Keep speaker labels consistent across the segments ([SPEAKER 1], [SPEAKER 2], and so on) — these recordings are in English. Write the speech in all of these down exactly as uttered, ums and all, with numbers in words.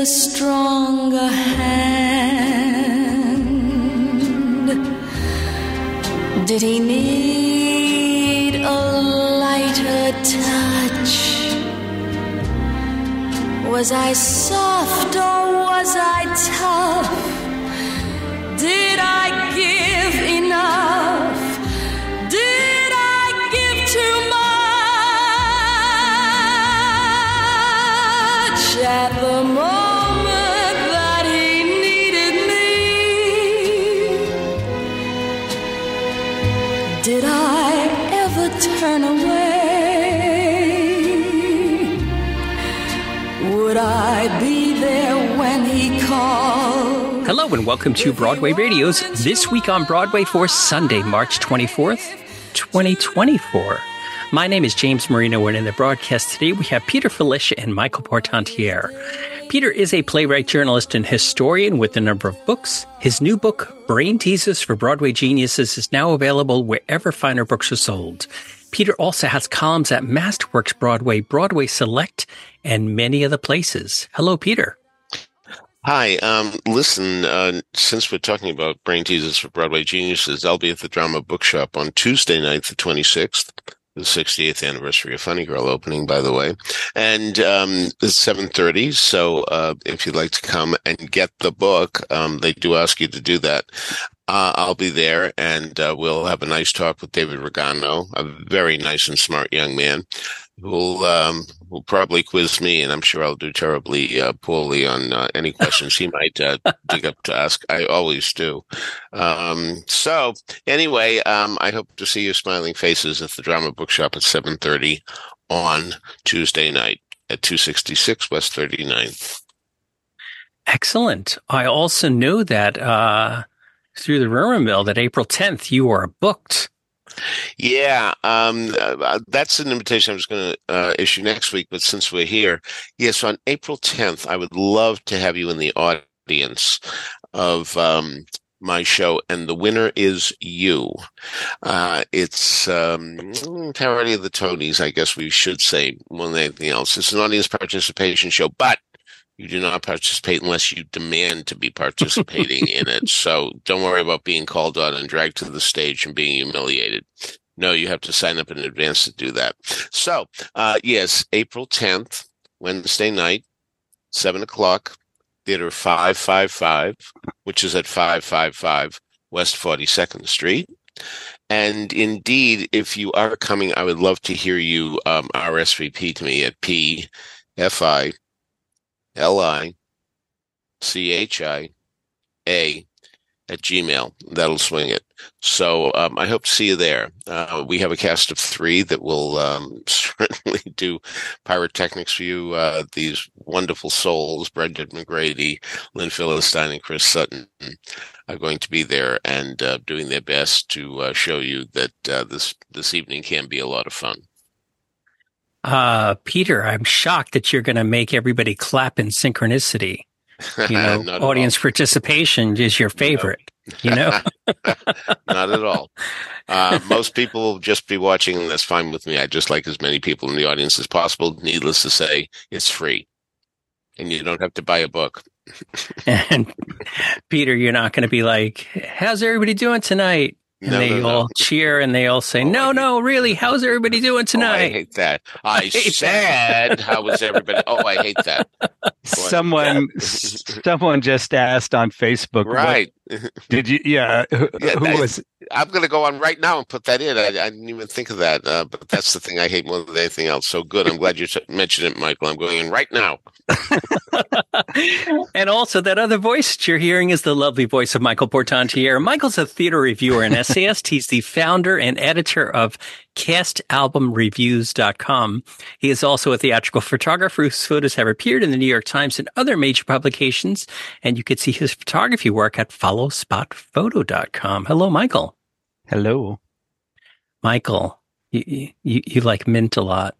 [SPEAKER 1] a stronger hand? Did he need a lighter touch? Was I soft or was I tough? Did I give enough? Did I give too much? At the moment that he needed me, did I ever turn away? Would I be there when he called?
[SPEAKER 2] Hello and welcome to Broadway Radio's This Week on Broadway for Sunday, March twenty-fourth, twenty twenty-four. My name is James Marino, and in the broadcast today we have Peter Filichia and Michael Portantiere. Peter is a playwright, journalist, and historian with a number of books. His new book, Brain Teasers for Broadway Geniuses, is now available wherever finer books are sold. Peter also has columns at Masterworks Broadway, Broadway Select, and many other places. Hello, Peter.
[SPEAKER 3] Hi. Um, listen, uh, since we're talking about Brain Teasers for Broadway Geniuses, I'll be at the Drama Bookshop on Tuesday night, the twenty-sixth, the sixtieth anniversary of Funny Girl opening, by the way. And um, it's seven thirty, so uh, if you'd like to come and get the book, um, they do ask you to do that. Uh, I'll be there, and uh, we'll have a nice talk with David Regano, a very nice and smart young man who'll um, will probably quiz me, and I'm sure I'll do terribly uh, poorly on uh, any questions he might uh, dig up to ask. I always do. Um, so anyway, um, I hope to see your smiling faces at the Drama Bookshop at seven thirty on Tuesday night at two sixty-six West thirty-ninth.
[SPEAKER 2] Excellent. I also know that uh, through the rumor mill that April tenth you are booked.
[SPEAKER 3] Yeah, um, uh, that's an invitation I was going to uh, issue next week, but since we're here, yes, on April tenth, I would love to have you in the audience of um, my show, and the winner is you. Uh, it's um, parody of the Tonys, I guess we should say, more than anything else. It's an audience participation show, but you do not participate unless you demand to be participating in it. So don't worry about being called on and dragged to the stage and being humiliated. No, you have to sign up in advance to do that. So, uh, yes, April tenth, Wednesday night, seven o'clock, Theater five fifty-five, which is at five fifty-five West forty-second Street. And indeed, if you are coming, I would love to hear you um, R S V P to me at P F I L I C H I A at Gmail. That'll swing it. So um, I hope to see you there. Uh, we have a cast of three that will um, certainly do pyrotechnics for you. Uh, these wonderful souls, Brendan McGrady, Lynn Philistine, and Chris Sutton, are going to be there and uh, doing their best to uh, show you that uh, this this evening can be a lot of fun.
[SPEAKER 2] Uh, Peter, I'm shocked that you're going to make everybody clap in synchronicity. You know, audience participation is your favorite, no. you know?
[SPEAKER 3] Not at all. Uh, most people will just be watching, and that's fine with me. I just like as many people in the audience as possible. Needless to say, it's free. And you don't have to buy a book.
[SPEAKER 2] And Peter, you're not going to be like, how's everybody doing tonight? And
[SPEAKER 3] no,
[SPEAKER 2] they
[SPEAKER 3] no,
[SPEAKER 2] all
[SPEAKER 3] no.
[SPEAKER 2] cheer and they all say,
[SPEAKER 3] oh,
[SPEAKER 2] no, no, really, how's everybody doing tonight?
[SPEAKER 3] Oh, I hate that. I,
[SPEAKER 2] I hate
[SPEAKER 3] said,
[SPEAKER 2] that.
[SPEAKER 3] how was everybody? Oh, I hate that.
[SPEAKER 4] Someone, someone just asked on Facebook.
[SPEAKER 3] Right.
[SPEAKER 4] What, did you? Yeah. Who,
[SPEAKER 3] yeah
[SPEAKER 4] who
[SPEAKER 3] that,
[SPEAKER 4] was?
[SPEAKER 3] I'm going to go on right now and put that in. I, I didn't even think of that. Uh, but that's the thing I hate more than anything else. So good. I'm glad you mentioned it, Michael. I'm going in right now.
[SPEAKER 2] And also that other voice that you're hearing is the lovely voice of Michael Portantiere. Michael's a theater reviewer and essayist. He's the founder and editor of cast album reviews dot com. He is also a theatrical photographer whose photos have appeared in the New York Times and other major publications. And you can see his photography work at follow spot photo dot com. Hello, Michael.
[SPEAKER 4] Hello.
[SPEAKER 2] Michael, you, you, you like mint a lot.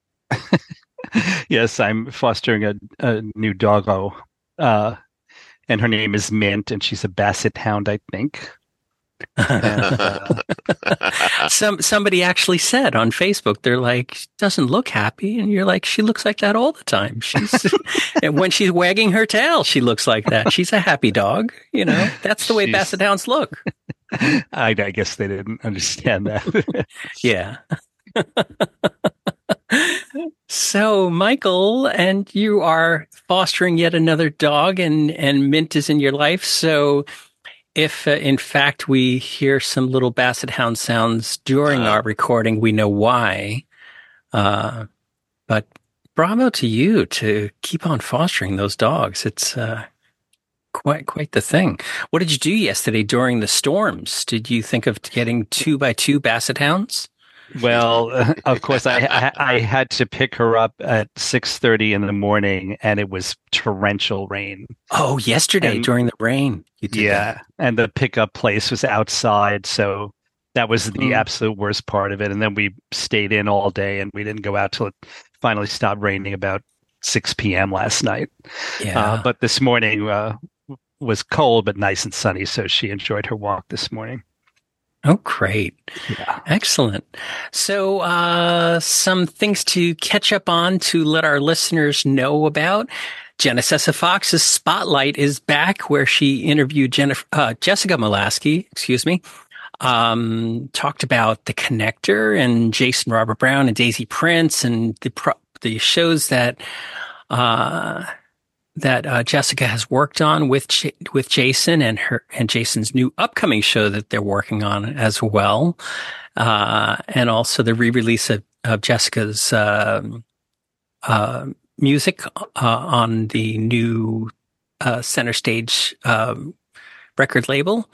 [SPEAKER 4] Yes, I'm fostering a, a new doggo, uh, and her name is Mint, and she's a basset hound, I think. And uh,
[SPEAKER 2] Some somebody actually said on Facebook, they're like, she doesn't look happy, and you're like, she looks like that all the time. She's and when she's wagging her tail, she looks like that. She's a happy dog, you know. That's the way
[SPEAKER 4] She's-
[SPEAKER 2] Basset Hounds look.
[SPEAKER 4] I, I guess they didn't understand that.
[SPEAKER 2] Yeah. So, Michael, and you are fostering yet another dog, and and Mint is in your life. So, if uh, in fact we hear some little Basset Hound sounds during
[SPEAKER 3] Uh.
[SPEAKER 2] our recording, we know why. Uh, but bravo to you to keep on fostering those dogs. It's uh, quite quite the thing. What did you do yesterday during the storms? Did you think of getting two by two Basset Hounds?
[SPEAKER 4] Well, uh, of course, I, I I had to pick her up at six thirty in the morning, and it was torrential rain.
[SPEAKER 2] Oh, yesterday
[SPEAKER 4] And-
[SPEAKER 2] during the rain, you did
[SPEAKER 4] Yeah,
[SPEAKER 2] that.
[SPEAKER 4] and the pickup place was outside, so that was the
[SPEAKER 2] Mm.
[SPEAKER 4] absolute worst part of it. And then we stayed in all day, and we didn't go out till it finally stopped raining about six p.m. last night.
[SPEAKER 2] Yeah.
[SPEAKER 4] Uh, but this morning uh, was cold but nice and sunny, so she enjoyed her walk this morning.
[SPEAKER 2] Oh, great.
[SPEAKER 4] Yeah.
[SPEAKER 2] Excellent. So, uh, some things to catch up on to let our listeners know about. Jenna Sessa Fox's Spotlight is back, where she interviewed Jennifer, uh, Jessica Molaski, excuse me, um, talked about The Connector and Jason Robert Brown and Daisy Prince and the pro- the shows that uh, that uh, Jessica has worked on with J- with Jason, and her and Jason's new upcoming show that they're working on as well, uh, and also the re-release of, of Jessica's um uh, music uh, on the new uh, Center Stage um, record label.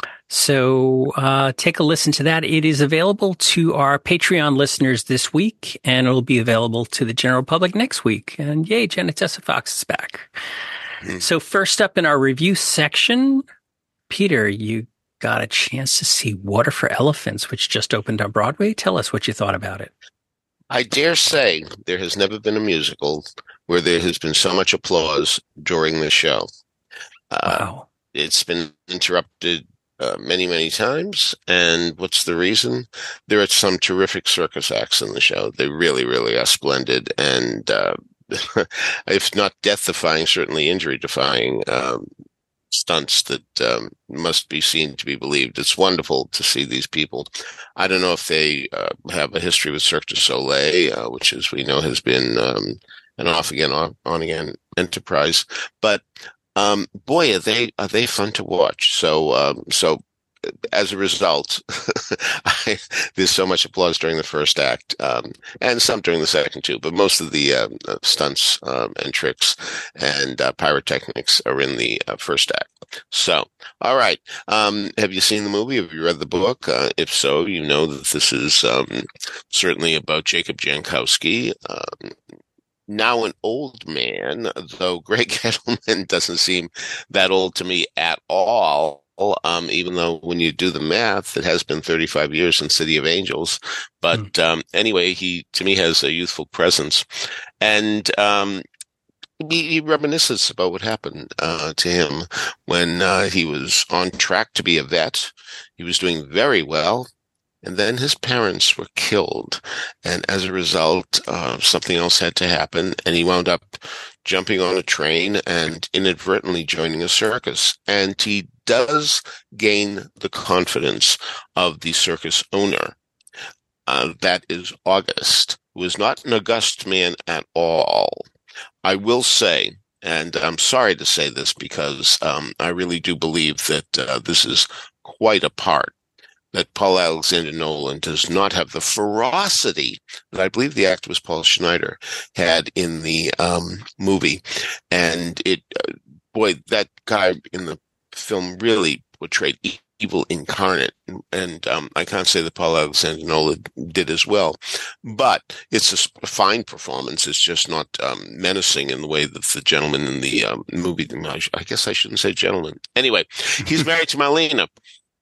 [SPEAKER 2] So uh, take a listen to that. It is available to our Patreon listeners this week, and it'll be available to the general public next week. And yay, Jenna Tessa Fox is back.
[SPEAKER 3] Mm.
[SPEAKER 2] So first up in our review section, Peter, you got a chance to see Water for Elephants, which just opened on Broadway. Tell us what you thought about it.
[SPEAKER 3] I dare say there has never been a musical where there has been so much applause during the show. Uh,
[SPEAKER 2] Wow.
[SPEAKER 3] It's been interrupted uh, many, many times. And what's the reason? There are some terrific circus acts in the show. They really, really are splendid. And uh, if not death-defying, certainly injury-defying um, stunts that um, must be seen to be believed. It's wonderful to see these people. I don't know if they uh, have a history with Cirque du Soleil, uh, which, as we know, has been um, an off-again, on-again enterprise. But Um, boy, are they are they fun to watch. So, um, so as a result, I, there's so much applause during the first act, um, and some during the second too. But most of the um, uh, stunts um, and tricks and uh, pyrotechnics are in the uh, first act. So, all right. Um, have you seen the movie? Have you read the book? Uh, if so, you know that this is um, certainly about Jacob Jankowski. Um, Now an old man, though Greg Edelman doesn't seem that old to me at all. Um, even though when you do the math, it has been thirty-five years in City of Angels. But mm. um, anyway, he to me has a youthful presence, and um, he, he reminisces about what happened uh, to him when uh, he was on track to be a vet. He was doing very well. And then his parents were killed. And as a result, uh, something else had to happen. And he wound up jumping on a train and inadvertently joining a circus. And he does gain the confidence of the circus owner. Uh, that is August, who is not an august man at all. I will say, and I'm sorry to say this because um, I really do believe that uh, this is quite a part, that Paul Alexander Nolan does not have the ferocity that I believe the actor was Paul Schneider had in the um, movie. And it, uh, boy, that guy in the film really portrayed evil incarnate. And, and um, I can't say that Paul Alexander Nolan did as well. But it's a fine performance. It's just not um, menacing in the way that the gentleman in the um, movie, I guess I shouldn't say gentleman. Anyway, he's married to Marlena.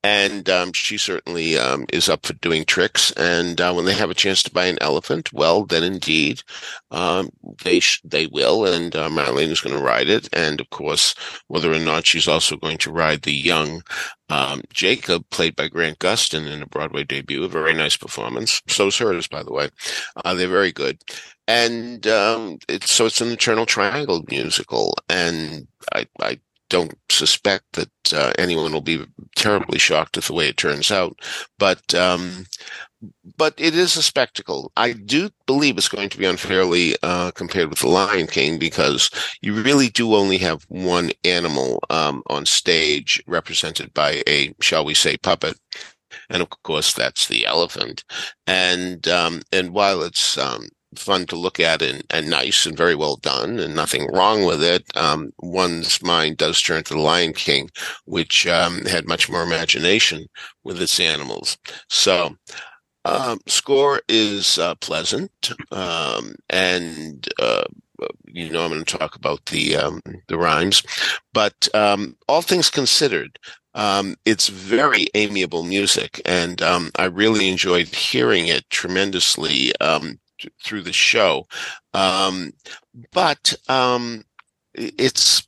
[SPEAKER 3] And um, she certainly um, is up for doing tricks. And uh, when they have a chance to buy an elephant, well, then indeed um, they sh- they will. And uh, Marlene is going to ride it. And of course, whether or not she's also going to ride the young um, Jacob, played by Grant Gustin in a Broadway debut, a very nice performance. So is hers, by the way. Uh, they're very good. And um, it's so it's an Eternal Triangle musical. And I, I don't suspect that uh, anyone will be terribly shocked at the way it turns out, but um, but it is a spectacle. I do believe it's going to be unfairly uh, compared with The Lion King, because you really do only have one animal um, on stage represented by a, shall we say, puppet. And of course, that's the elephant. And um, and while it's um, fun to look at and, and nice and very well done and nothing wrong with it, um, one's mind does turn to The Lion King, which um, had much more imagination with its animals. So um, score is uh, pleasant, um, and uh, you know I'm going to talk about the um, the rhymes, but um, all things considered, Um, it's very amiable music, and um, I really enjoyed hearing it tremendously um, th- through the show. Um, but um, it's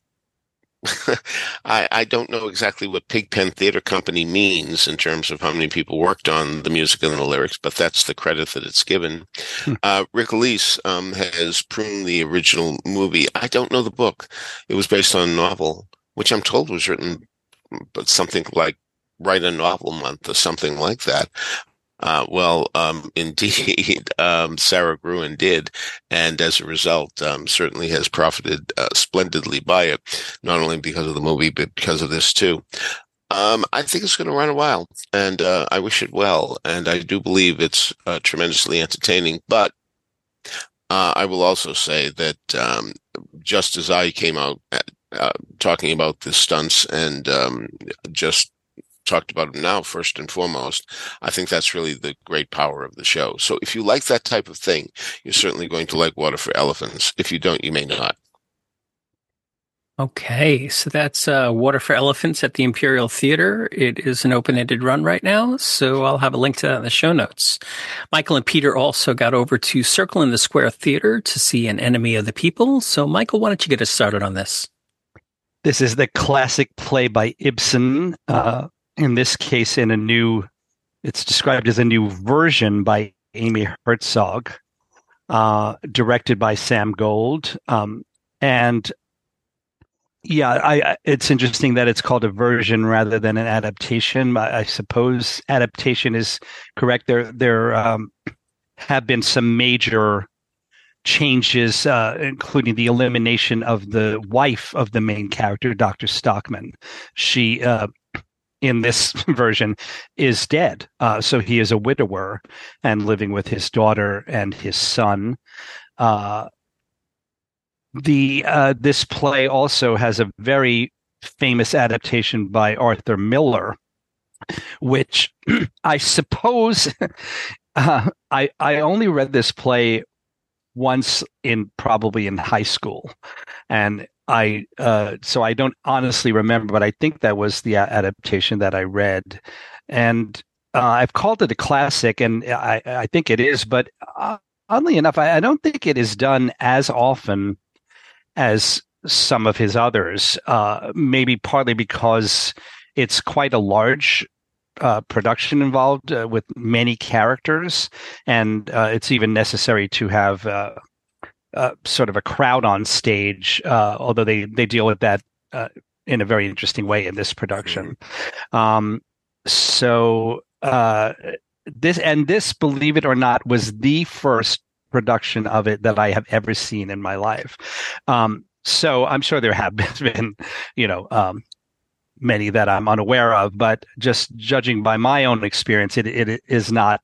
[SPEAKER 3] I, I don't know exactly what Pigpen Theater Company means in terms of how many people worked on the music and the lyrics, but that's the credit that it's given. Hmm. Uh, Rick Elise um, has pruned the original movie. I don't know the book. It was based on a novel, which I'm told was written but something like Write a Novel Month or something like that. Uh, well, um, indeed, um, Sarah Gruen did, and as a result, um, certainly has profited uh, splendidly by it, not only because of the movie, but because of this too. Um, I think it's going to run a while, and uh, I wish it well, and I do believe it's uh, tremendously entertaining, but uh, I will also say that um, just as I came out at Uh, talking about the stunts and um, just talked about them now, first and foremost, I think that's really the great power of the show. So if you like that type of thing, you're certainly going to like Water for Elephants. If you don't, you may not.
[SPEAKER 2] Okay, so that's uh, Water for Elephants at the Imperial Theater. It is an open-ended run right now, so I'll have a link to that in the show notes. Michael and Peter also got over to Circle in the Square Theater to see An Enemy of the People. So, Michael, why don't you get us started on this?
[SPEAKER 4] This is the classic play by Ibsen. Uh, in this case, in a new, it's described as a new version by Amy Herzog, uh, directed by Sam Gold. Um, and yeah, I, I, it's interesting that it's called a version rather than an adaptation. I, I suppose adaptation is correct. There, there um, have been some major changes, uh, including the elimination of the wife of the main character, Doctor Stockman. She, uh, in this version, is dead. Uh, so he is a widower and living with his daughter and his son. Uh, the uh, this play also has a very famous adaptation by Arthur Miller, which I suppose uh, I I only read this play once in probably in high school, and I uh, so I don't honestly remember, but I think that was the adaptation that I read, and uh, I've called it a classic, and I, I think it is. But uh, oddly enough, I, I don't think it is done as often as some of his others. Uh, maybe partly because it's quite a large Uh, production involved uh, with many characters, and uh, it's even necessary to have uh, uh, sort of a crowd on stage, uh, although they, they deal with that uh, in a very interesting way in this production. Um, so uh, this, and this, believe it or not, was the first production of it that I have ever seen in my life. Um, so I'm sure there have been, you know, um, many that I'm unaware of, but just judging by my own experience, it, it is not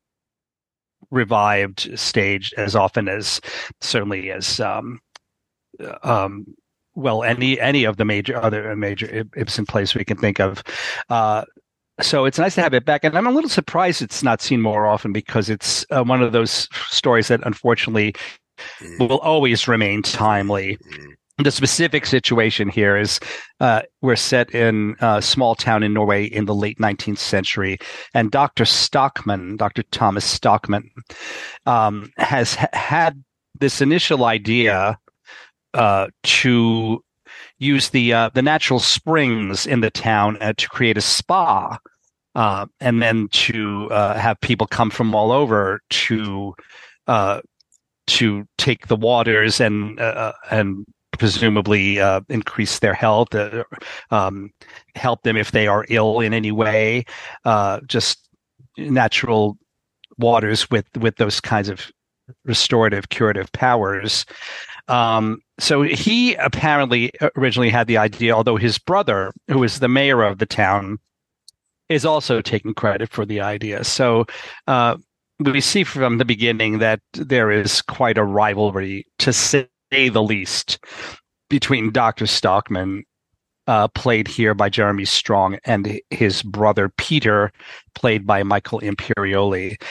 [SPEAKER 4] revived, staged as often as certainly as um, um, well any any of the major other major Ibsen plays we can think of. Uh, so it's nice to have it back, and I'm a little surprised it's not seen more often, because it's uh, one of those stories that unfortunately will always remain timely. the specific situation here is uh, we're set in a small town in Norway in the late nineteenth century, and Doctor Stockman, Doctor Thomas Stockman, um, has ha- had this initial idea uh, to use the uh, the natural springs in the town uh, to create a spa, uh, and then to uh, have people come from all over to uh, to take the waters and uh, and presumably uh, increase their health, uh, um, help them if they are ill in any way, uh, just natural waters with, with those kinds of restorative, curative powers. Um, so he apparently originally had the idea, although his brother, who is the mayor of the town, is also taking credit for the idea. So uh, we see from the beginning that there is quite a rivalry, to say the least, between Doctor Stockman, uh, played here by Jeremy Strong, and his brother Peter, played by Michael Imperioli.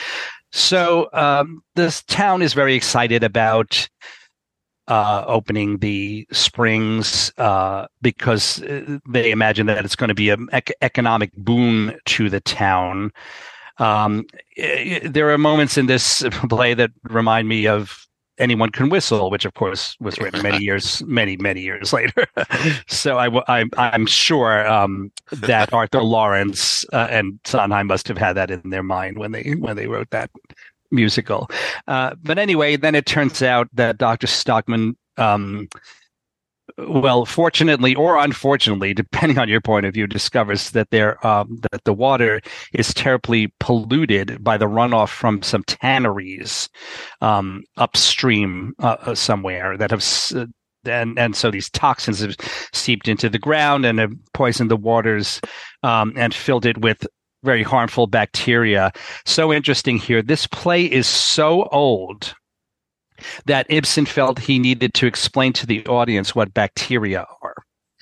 [SPEAKER 4] So um, this town is very excited about uh, opening the springs uh, because they imagine that it's going to be an ec- economic boon to the town. Um, there are moments in this play that remind me of Anyone Can Whistle, which of course was written many years, many, many years later. So I, I, I'm sure um, that Arthur Lawrence uh, and Sondheim must have had that in their mind when they when they wrote that musical. Uh, but anyway, then it turns out that Doctor Stockman, um, well, fortunately or unfortunately, depending on your point of view, discovers that there um, that the water is terribly polluted by the runoff from some tanneries um, upstream uh, somewhere that have. Uh, and and so these toxins have seeped into the ground and have poisoned the waters um, and filled it with very harmful bacteria. So interesting here. This play is so old that Ibsen felt he needed to explain to the audience what bacteria are.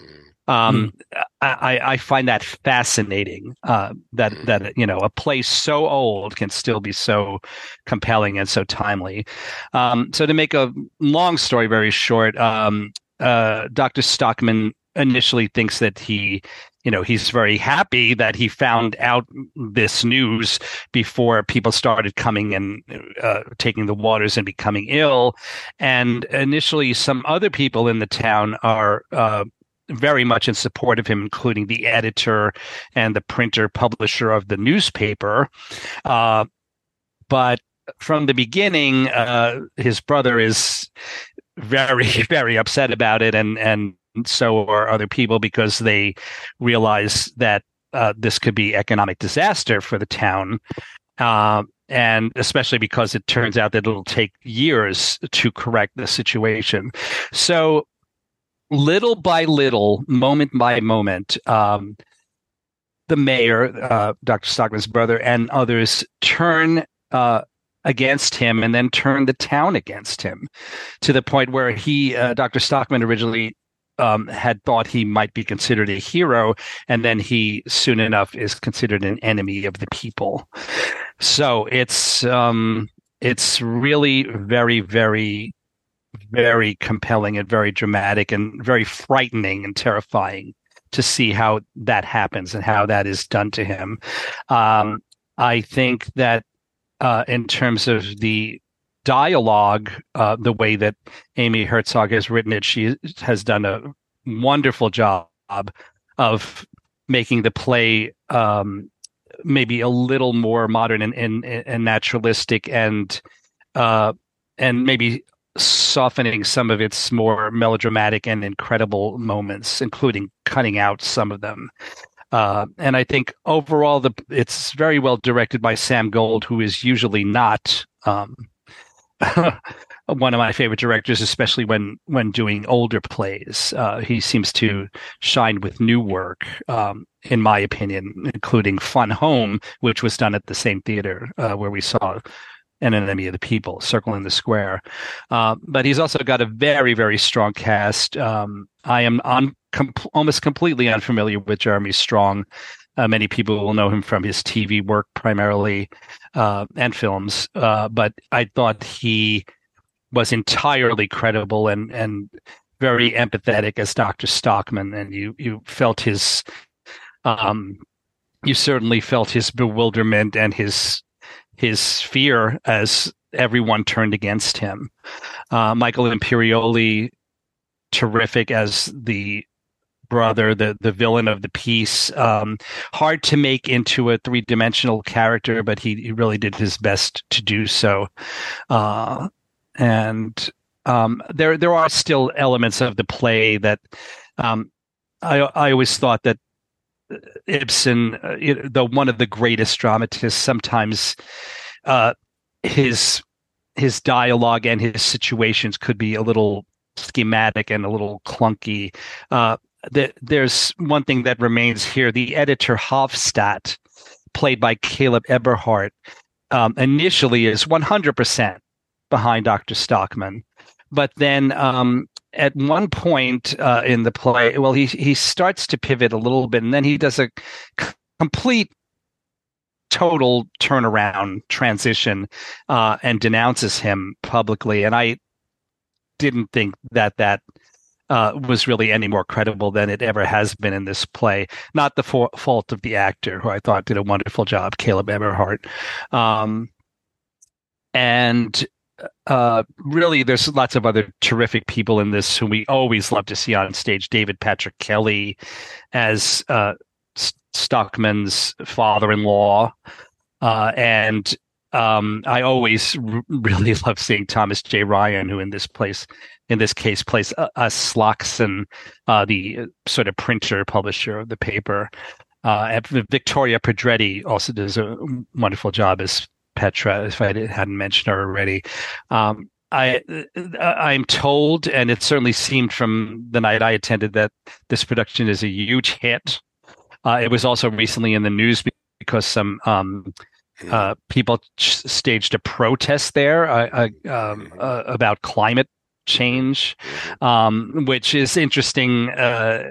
[SPEAKER 4] Um, mm. I, I find that fascinating, uh, that, that, you know, a play so old can still be so compelling and so timely. Um, so to make a long story very short, um, uh, Doctor Stockman initially thinks that he, you know, he's very happy that he found out this news before people started coming and uh, taking the waters and becoming ill. And initially, some other people in the town are uh, very much in support of him, including the editor and the printer publisher of the newspaper. Uh, but from the beginning, uh, his brother is very, very upset about it, and and so are other people, because they realize that uh, this could be economic disaster for the town. Uh, and especially because it turns out that it'll take years to correct the situation. So little by little, moment by moment, um, the mayor, uh, Doctor Stockman's brother, and others turn uh, against him, and then turn the town against him, to the point where he, uh, Doctor Stockman, originally Um, had thought he might be considered a hero, and then he soon enough is considered an enemy of the people. So it's um, it's really very, very, very compelling and very dramatic and very frightening and terrifying to see how that happens and how that is done to him. Um, I think that uh, in terms of the dialogue, uh, the way that Amy Herzog has written it, she has done a wonderful job of making the play um, maybe a little more modern and, and, and naturalistic, and uh, and maybe softening some of its more melodramatic and incredible moments, including cutting out some of them. Uh, and I think overall, the it's very well directed by Sam Gold, who is usually not um, one of my favorite directors, especially when when doing older plays. Uh, he seems to shine with new work, um, in my opinion, including Fun Home, which was done at the same theater uh, where we saw An Enemy of the People, Circle in the Square. Uh, but he's also got a very, very strong cast. Um, I am on, com- almost completely unfamiliar with Jeremy Strong. Uh, many people will know him from his T V work primarily, uh, and films. Uh, but I thought he was entirely credible and, and very empathetic as Doctor Stockman, and you you felt his, um, you certainly felt his bewilderment and his his fear as everyone turned against him. Uh, Michael Imperioli, terrific as the brother, the the villain of the piece. Um, hard to make into a three dimensional character, but he, he really did his best to do so. Uh, and um, there there are still elements of the play that um, I I always thought that Ibsen, uh, though one of the greatest dramatists, sometimes uh, his his dialogue and his situations could be a little schematic and a little clunky. Uh, The, there's one thing that remains here. The editor Hofstadt, played by Caleb Eberhardt, um, initially is one hundred percent behind Doctor Stockman. But then um, at one point uh, in the play, well, he, he starts to pivot a little bit, and then he does a c- complete total turnaround transition uh, and denounces him publicly. And I didn't think that that Uh, was really any more credible than it ever has been in this play. Not the for- fault of the actor, who I thought did a wonderful job, Caleb Eberhardt. Um, and uh, really, there's lots of other terrific people in this who we always love to see on stage. David Patrick Kelly as uh, Stockman's father-in-law. Uh, and um, I always r- really love seeing Thomas J. Ryan, who in this place in this case plays uh, uh, Sloxon, uh, the sort of printer, publisher of the paper. Uh, Victoria Pedretti also does a wonderful job as Petra, if I hadn't mentioned her already. Um, I, I'm told, and it certainly seemed from the night I attended, that this production is a huge hit. Uh, it was also recently in the news because some um, uh, people ch- staged a protest there uh, uh, um, uh, about climate change, um, which is interesting. Uh,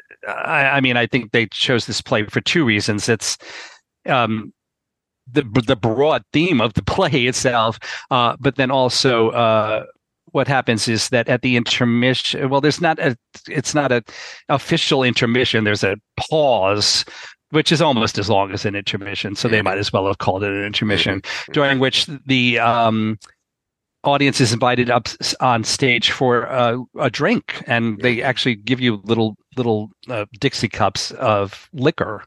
[SPEAKER 4] I, I mean, I think they chose this play for two reasons. It's um, the the broad theme of the play itself, uh, but then also uh, what happens is that at the intermission, well, there's not a, it's not a official intermission. There's a pause, which is almost as long as an intermission, so they might as well have called it an intermission, during which the um, audience is invited up on stage for uh, a drink, and they actually give you little little uh, Dixie cups of liquor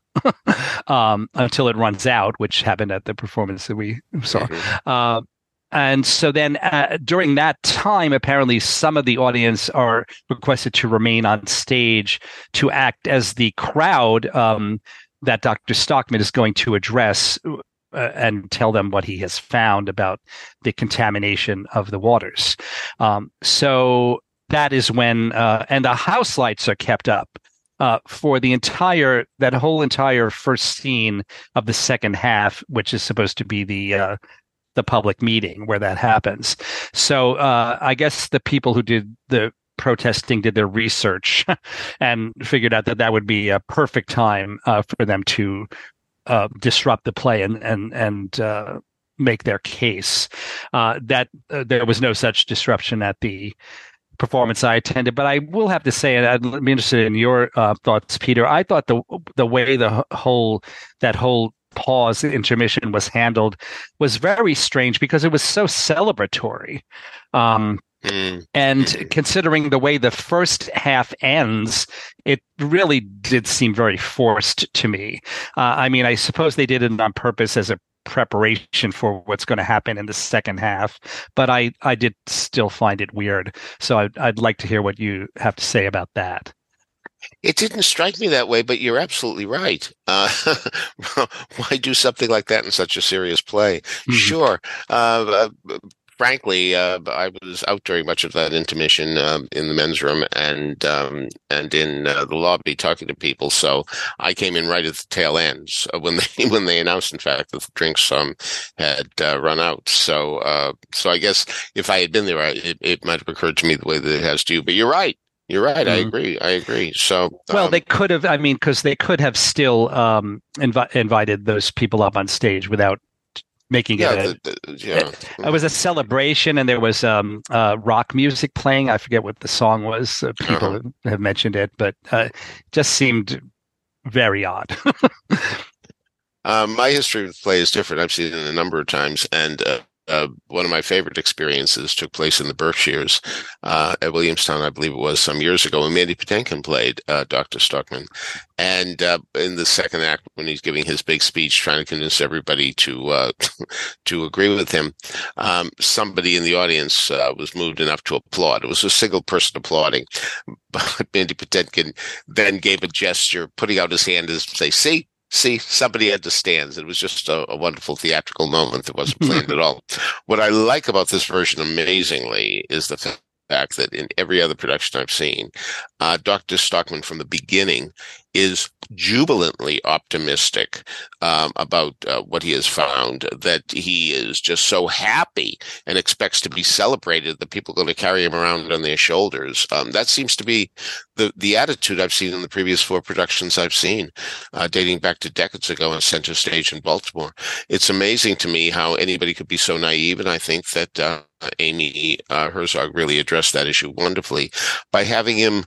[SPEAKER 4] um, until it runs out, which happened at the performance that we saw. Uh, and so then uh, during that time, apparently some of the audience are requested to remain on stage to act as the crowd um, that Doctor Stockman is going to address Uh, and tell them what he has found about the contamination of the waters. Um, so that is when, uh, and the house lights are kept up uh, for the entire, that whole entire first scene of the second half, which is supposed to be the uh, the public meeting where that happens. So uh, I guess the people who did the protesting did their research and figured out that that would be a perfect time uh, for them to Uh, disrupt the play and and and uh, make their case. Uh, that uh, there was no such disruption at the performance I attended, but I will have to say, and I'd be interested in your uh, thoughts, Peter. I thought the the way the whole that whole pause intermission was handled was very strange because it was so celebratory. Um, Mm. And considering the way the first half ends, it really did seem very forced to me. Uh, I mean, I suppose they did it on purpose as a preparation for what's going to happen in the second half, but I, I did still find it weird. So I'd, I'd like to hear what you have to say about that.
[SPEAKER 3] It didn't strike me that way, but you're absolutely right. Uh, why do something like that in such a serious play? Mm-hmm. Sure. Uh, uh, Frankly, uh, I was out during much of that intermission um, in the men's room and um, and in uh, the lobby talking to people. So I came in right at the tail end so when they when they announced, in fact, that the drinks um, had uh, run out. So uh, so I guess if I had been there, I, it, it might have occurred to me the way that it has to you. But you're right. You're right. Mm-hmm. I agree. I agree. So,
[SPEAKER 4] well,
[SPEAKER 3] um,
[SPEAKER 4] they could have. I mean, because they could have still um, invi- invited those people up on stage without making
[SPEAKER 3] Yeah,
[SPEAKER 4] it
[SPEAKER 3] the,
[SPEAKER 4] a,
[SPEAKER 3] the, yeah.
[SPEAKER 4] it was a celebration, and there was um, uh, rock music playing. I forget what the song was. Uh, people
[SPEAKER 3] Uh-huh.
[SPEAKER 4] have mentioned it, but uh, just seemed very odd.
[SPEAKER 3] Um, my history with play is different. I've seen it a number of times, and uh, uh, one of my favorite experiences took place in the Berkshires uh, at Williamstown, I believe it was some years ago, when Mandy Patinkin played uh, Doctor Stockman. And uh, in the second act, when he's giving his big speech, trying to convince everybody to uh, to agree with him, um, somebody in the audience uh, was moved enough to applaud. It was a single person applauding, but Mandy Patinkin then gave a gesture, putting out his hand as to say, "See." See, somebody understands. It was just a, a wonderful theatrical moment that wasn't planned at all. What I like about this version amazingly is the fact that in every other production I've seen, uh, Doctor Stockman from the beginning is jubilantly optimistic um, about uh, what he has found, that he is just so happy and expects to be celebrated that people are going to carry him around on their shoulders. Um, that seems to be the, the attitude I've seen in the previous four productions I've seen, uh, dating back to decades ago on Center Stage in Baltimore. It's amazing to me how anybody could be so naive, and I think that uh, Amy uh, Herzog really addressed that issue wonderfully by having him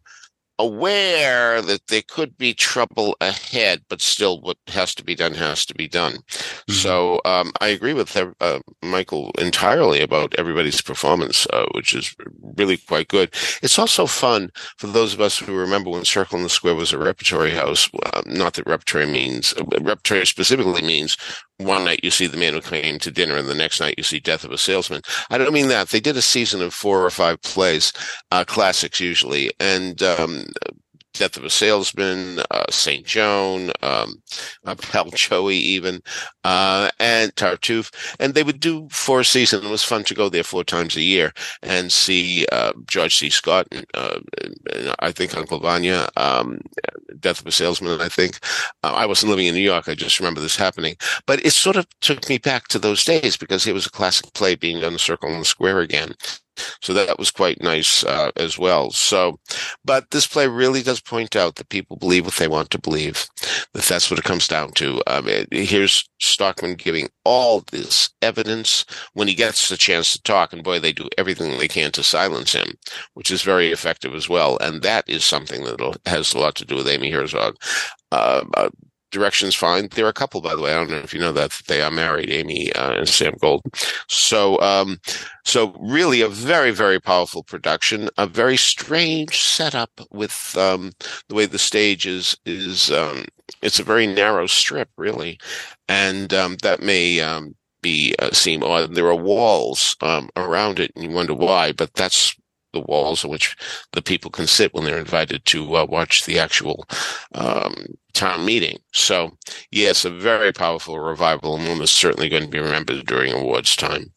[SPEAKER 3] aware that there could be trouble ahead, but still what has to be done has to be done. Mm-hmm. So um, I agree with uh, Michael entirely about everybody's performance, uh, which is really quite good. It's also fun for those of us who remember when Circle in the Square was a repertory house. Uh, not that repertory means, uh, repertory specifically means one night you see The Man Who Came to Dinner and the next night you see Death of a Salesman. I don't mean that. They did a season of four or five plays, uh, classics usually, and um, Death of a Salesman, uh, Saint Joan, um, uh, Pal Joey even, uh, and Tartuffe. And they would do four seasons. It was fun to go there four times a year and see uh, George C. Scott, and, uh, and I think Uncle Vanya, um, Death of a Salesman, I think. Uh, I wasn't living in New York. I just remember this happening. But it sort of took me back to those days because it was a classic play being on the Circle in the Square again. So that was quite nice uh, as well. So, but this play really does point out that people believe what they want to believe, that that's what it comes down to. Um, here's Stockman giving all this evidence when he gets the chance to talk, and boy, they do everything they can to silence him, which is very effective as well. And that is something that has a lot to do with Amy Herzog. Uh, uh, Direction's fine. There are a couple, by the way. I don't know if you know that they are married, Amy uh, and Sam Gold. So, um, so really a very, very powerful production. A very strange setup with um, the way the stage is. Is um, it's a very narrow strip, really, and um, that may um, be uh, seem odd. There are walls um, around it, and you wonder why, but that's the walls on which the people can sit when they're invited to uh, watch the actual um, town meeting. So, yes, a very powerful revival, and one that's certainly going to be remembered during awards time.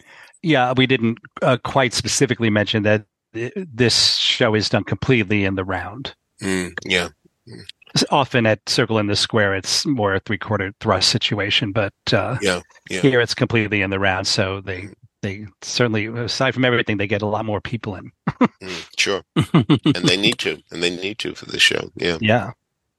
[SPEAKER 4] Yeah, we didn't uh, quite specifically mention that this show is done completely in the round.
[SPEAKER 3] Mm, yeah. Mm.
[SPEAKER 4] Often at Circle in the Square, it's more a three-quarter thrust situation, but uh,
[SPEAKER 3] yeah, yeah.
[SPEAKER 4] here it's completely in the round, so they They certainly, aside from everything, they get a lot more people in.
[SPEAKER 3] mm, sure. And they need to. And they need to for this show. Yeah.
[SPEAKER 4] Yeah.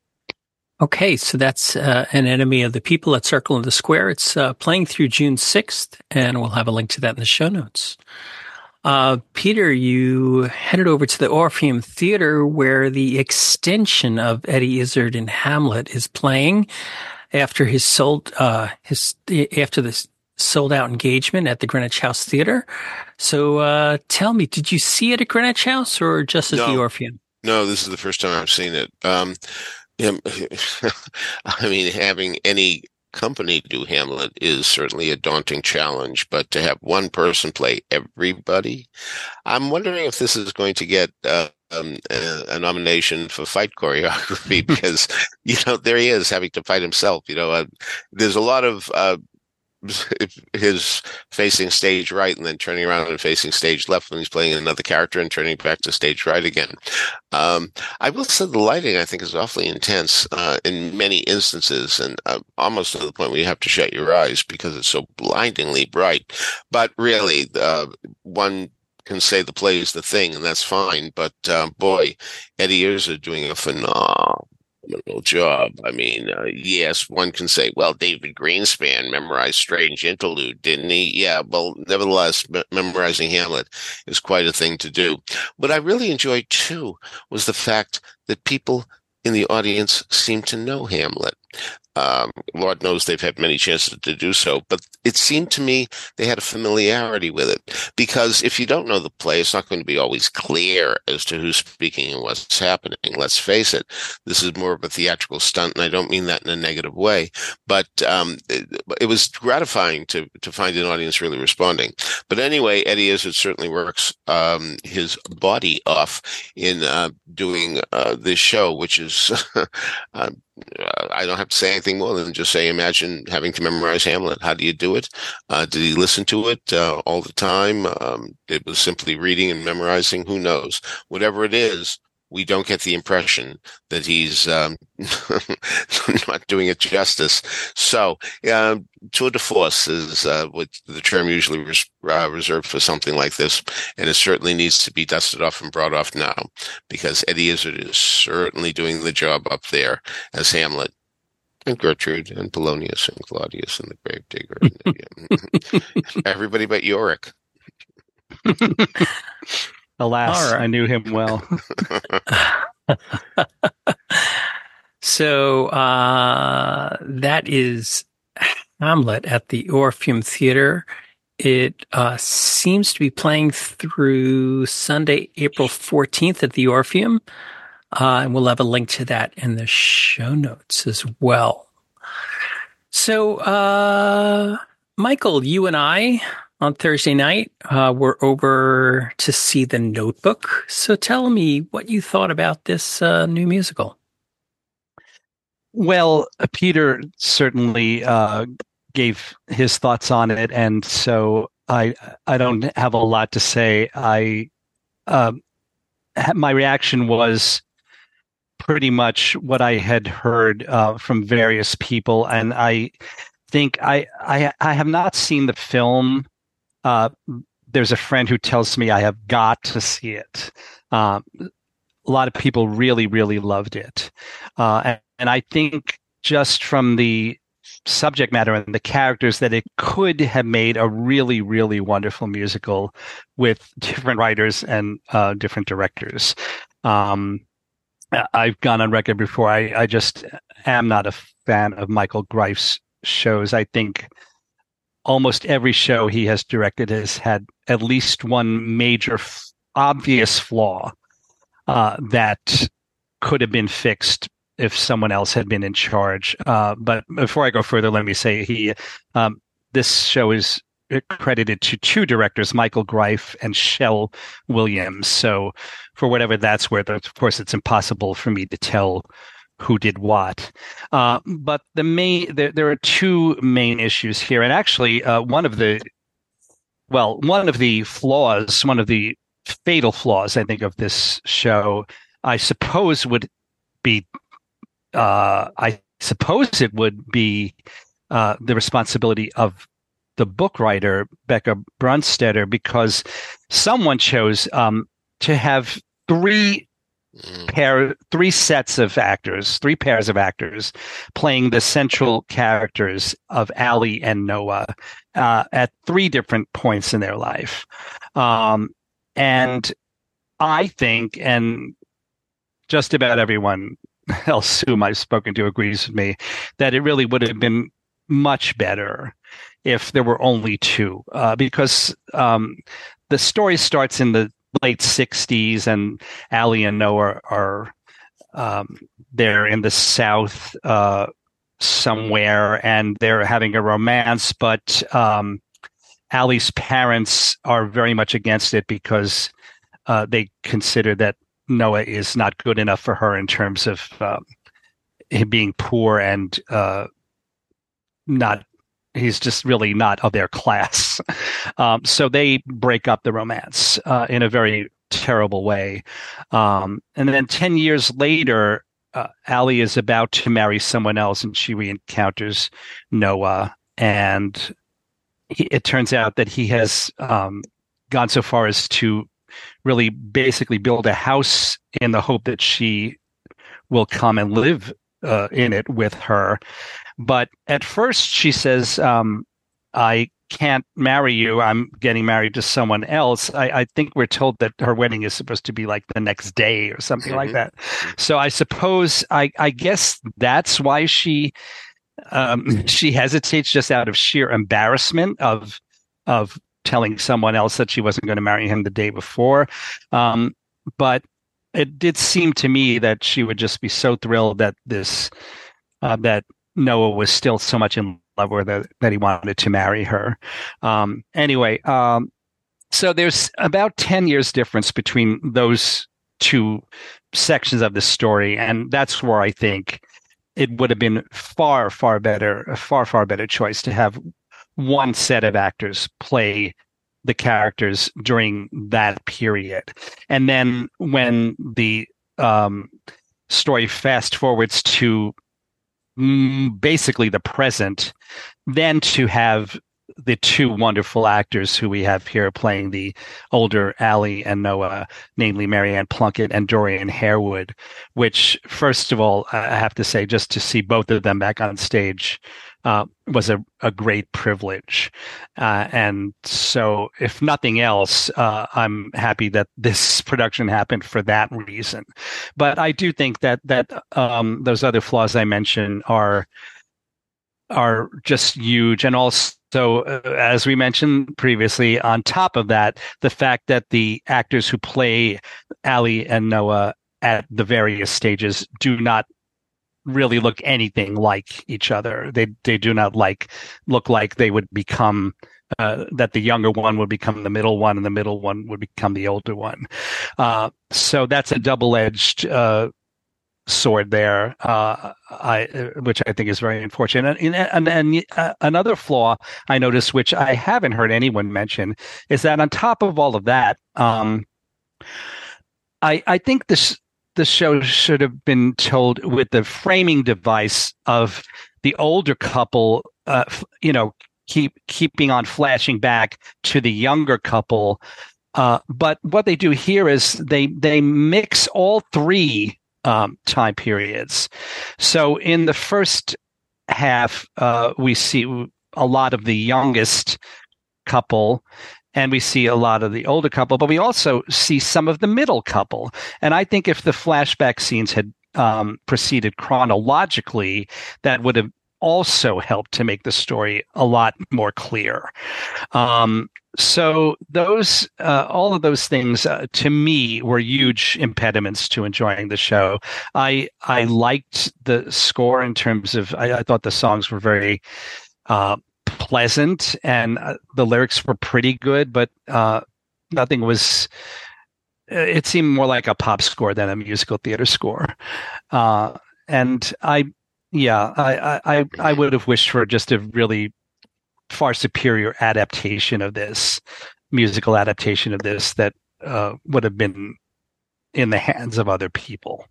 [SPEAKER 2] Okay, so that's uh, An Enemy of the People at Circle in the Square. It's uh, playing through June sixth, and we'll have a link to that in the show notes. Uh, Peter, you headed over to the Orpheum Theater where the extension of Eddie Izzard in Hamlet is playing after his sold, uh, his, after this sold out engagement at the Greenwich House Theater. So uh, tell me, did you see it at Greenwich House or just at
[SPEAKER 3] no,
[SPEAKER 2] the Orpheum?
[SPEAKER 3] No, this is the first time I've seen it. Um, I mean, having any company do Hamlet is certainly a daunting challenge, but to have one person play everybody, I'm wondering if this is going to get uh, um, a, a nomination for fight choreography because, you know, there he is having to fight himself. You know, uh, there's a lot of uh, his facing stage right and then turning around and facing stage left when he's playing another character and turning back to stage right again. Um, I will say the lighting, I think, is awfully intense uh, in many instances, and uh, almost to the point where you have to shut your eyes because it's so blindingly bright. But really, uh, one can say the play is the thing, and that's fine. But uh, boy, Eddie Izzard doing a phenomenal phenomenal job. I mean, uh, yes, one can say, well, David Greenspan memorized Strange Interlude, didn't he? Yeah, well, nevertheless, me- memorizing Hamlet is quite a thing to do. What I really enjoyed, too, was the fact that people in the audience seemed to know Hamlet. Um, Lord knows they've had many chances to do so, but it seemed to me they had a familiarity with it. Because if you don't know the play, it's not going to be always clear as to who's speaking and what's happening. Let's face it, this is more of a theatrical stunt, and I don't mean that in a negative way. But um, it, it was gratifying to to find an audience really responding. But anyway, Eddie Izzard certainly works um, his body off in uh, doing uh, this show, which is uh, Uh, I don't have to say anything more than just say, imagine having to memorize Hamlet. How do you do it? Uh, did he listen to it uh, all the time? Um, it was simply reading and memorizing. Who knows? Whatever it is, we don't get the impression that he's um, not doing it justice. So, uh, tour de force is uh, what the term usually res- uh, reserved for something like this, and it certainly needs to be dusted off and brought off now, because Eddie Izzard is certainly doing the job up there as Hamlet, and Gertrude, and Polonius, and Claudius, and the Gravedigger, and, yeah. Everybody but Yorick.
[SPEAKER 4] Alas, right. I knew him well.
[SPEAKER 2] So uh, that is Hamlet at the Orpheum Theater. It uh, seems to be playing through Sunday, April fourteenth at the Orpheum. Uh, and we'll have a link to that in the show notes as well. So, uh, Michael, you and I on Thursday night uh, were over to see The Notebook. So tell me what you thought about this uh, new musical.
[SPEAKER 4] Well, Peter certainly uh, gave his thoughts on it, and so I I don't have a lot to say. I uh, my reaction was pretty much what I had heard uh, from various people, and I think I I, I have not seen the film. Uh, there's a friend who tells me I have got to see it. Um, a lot of people really, really loved it. Uh, and, and I think just from the subject matter and the characters that it could have made a really, really wonderful musical with different writers and uh, different directors. Um, I've gone on record before. I, I just am not a fan of Michael Greif's shows. I think almost every show he has directed has had at least one major, f- obvious flaw uh, that could have been fixed if someone else had been in charge. Uh, but before I go further, let me say he um, this show is credited to two directors, Michael Greif and Shel Williams. So for whatever that's worth, of course, it's impossible for me to tell who did what. Uh, but the main, there, there are two main issues here. And actually, uh, one of the, well, one of the flaws, one of the fatal flaws, I think, of this show, I suppose would be, uh, I suppose it would be uh, the responsibility of the book writer, Becca Brunstetter, because someone chose um, to have three pair, three sets of actors, three pairs of actors playing the central characters of Allie and Noah uh, at three different points in their life. Um, and I think, and just about everyone else whom I've spoken to agrees with me, that it really would have been much better if there were only two, uh, because um, the story starts in the late sixties, and Allie and Noah are um, they're in the South uh, somewhere, and they're having a romance. But um, Allie's parents are very much against it because uh, they consider that Noah is not good enough for her in terms of um, him being poor and uh, not. He's just really not of their class. Um, so they break up the romance uh, in a very terrible way. Um, and then ten years later, uh, Allie is about to marry someone else, and she re-encounters Noah. And he, it turns out that he has um, gone so far as to really basically build a house in the hope that she will come and live uh, in it with her. But at first she says, um, I can't marry you. I'm getting married to someone else. I, I think we're told that her wedding is supposed to be like the next day or something mm-hmm. like that. So I suppose, I, I guess that's why she um, she hesitates, just out of sheer embarrassment of of telling someone else that she wasn't going to marry him the day before. Um, but it did seem to me that she would just be so thrilled that this uh, that Noah was still so much in love with her that he wanted to marry her. Um, anyway, um, so there's about ten years difference between those two sections of the story, and that's where I think it would have been far, far better, a far, far better choice to have one set of actors play the characters during that period. And then when the um, story fast forwards to mm, basically the present, then to have the two wonderful actors who we have here playing the older Allie and Noah, namely Marianne Plunkett and Dorian Harewood, which, first of all, I have to say, just to see both of them back on stage uh, was a, a great privilege. Uh, and so, if nothing else, uh, I'm happy that this production happened for that reason. But I do think that that um, those other flaws I mentioned are are just huge. And also, So, uh, as we mentioned previously, on top of that, the fact that the actors who play Allie and Noah at the various stages do not really look anything like each other. They they do not like look like they would become uh, that the younger one would become the middle one, and the middle one would become the older one. Uh, so that's a double-edged Uh, sword there, uh, I, which I think is very unfortunate. And, and, and uh, another flaw I noticed, which I haven't heard anyone mention, is that on top of all of that, um, I, I think this the show should have been told with the framing device of the older couple, uh, you know, keep keeping on flashing back to the younger couple. Uh, but what they do here is they they mix all three Um, time periods. So in the first half, uh, we see a lot of the youngest couple, and we see a lot of the older couple, but we also see some of the middle couple. And I think if the flashback scenes had um, proceeded chronologically, that would have also helped to make the story a lot more clear. Um, so those, uh, all of those things, uh, to me, were huge impediments to enjoying the show. I I liked the score in terms of, I, I thought the songs were very uh, pleasant, and uh, the lyrics were pretty good, but uh, nothing was. It seemed more like a pop score than a musical theater score, uh, and I. Yeah, I, I, I would have wished for just a really far superior adaptation of this, musical adaptation of this that uh, would have been in the hands of other people.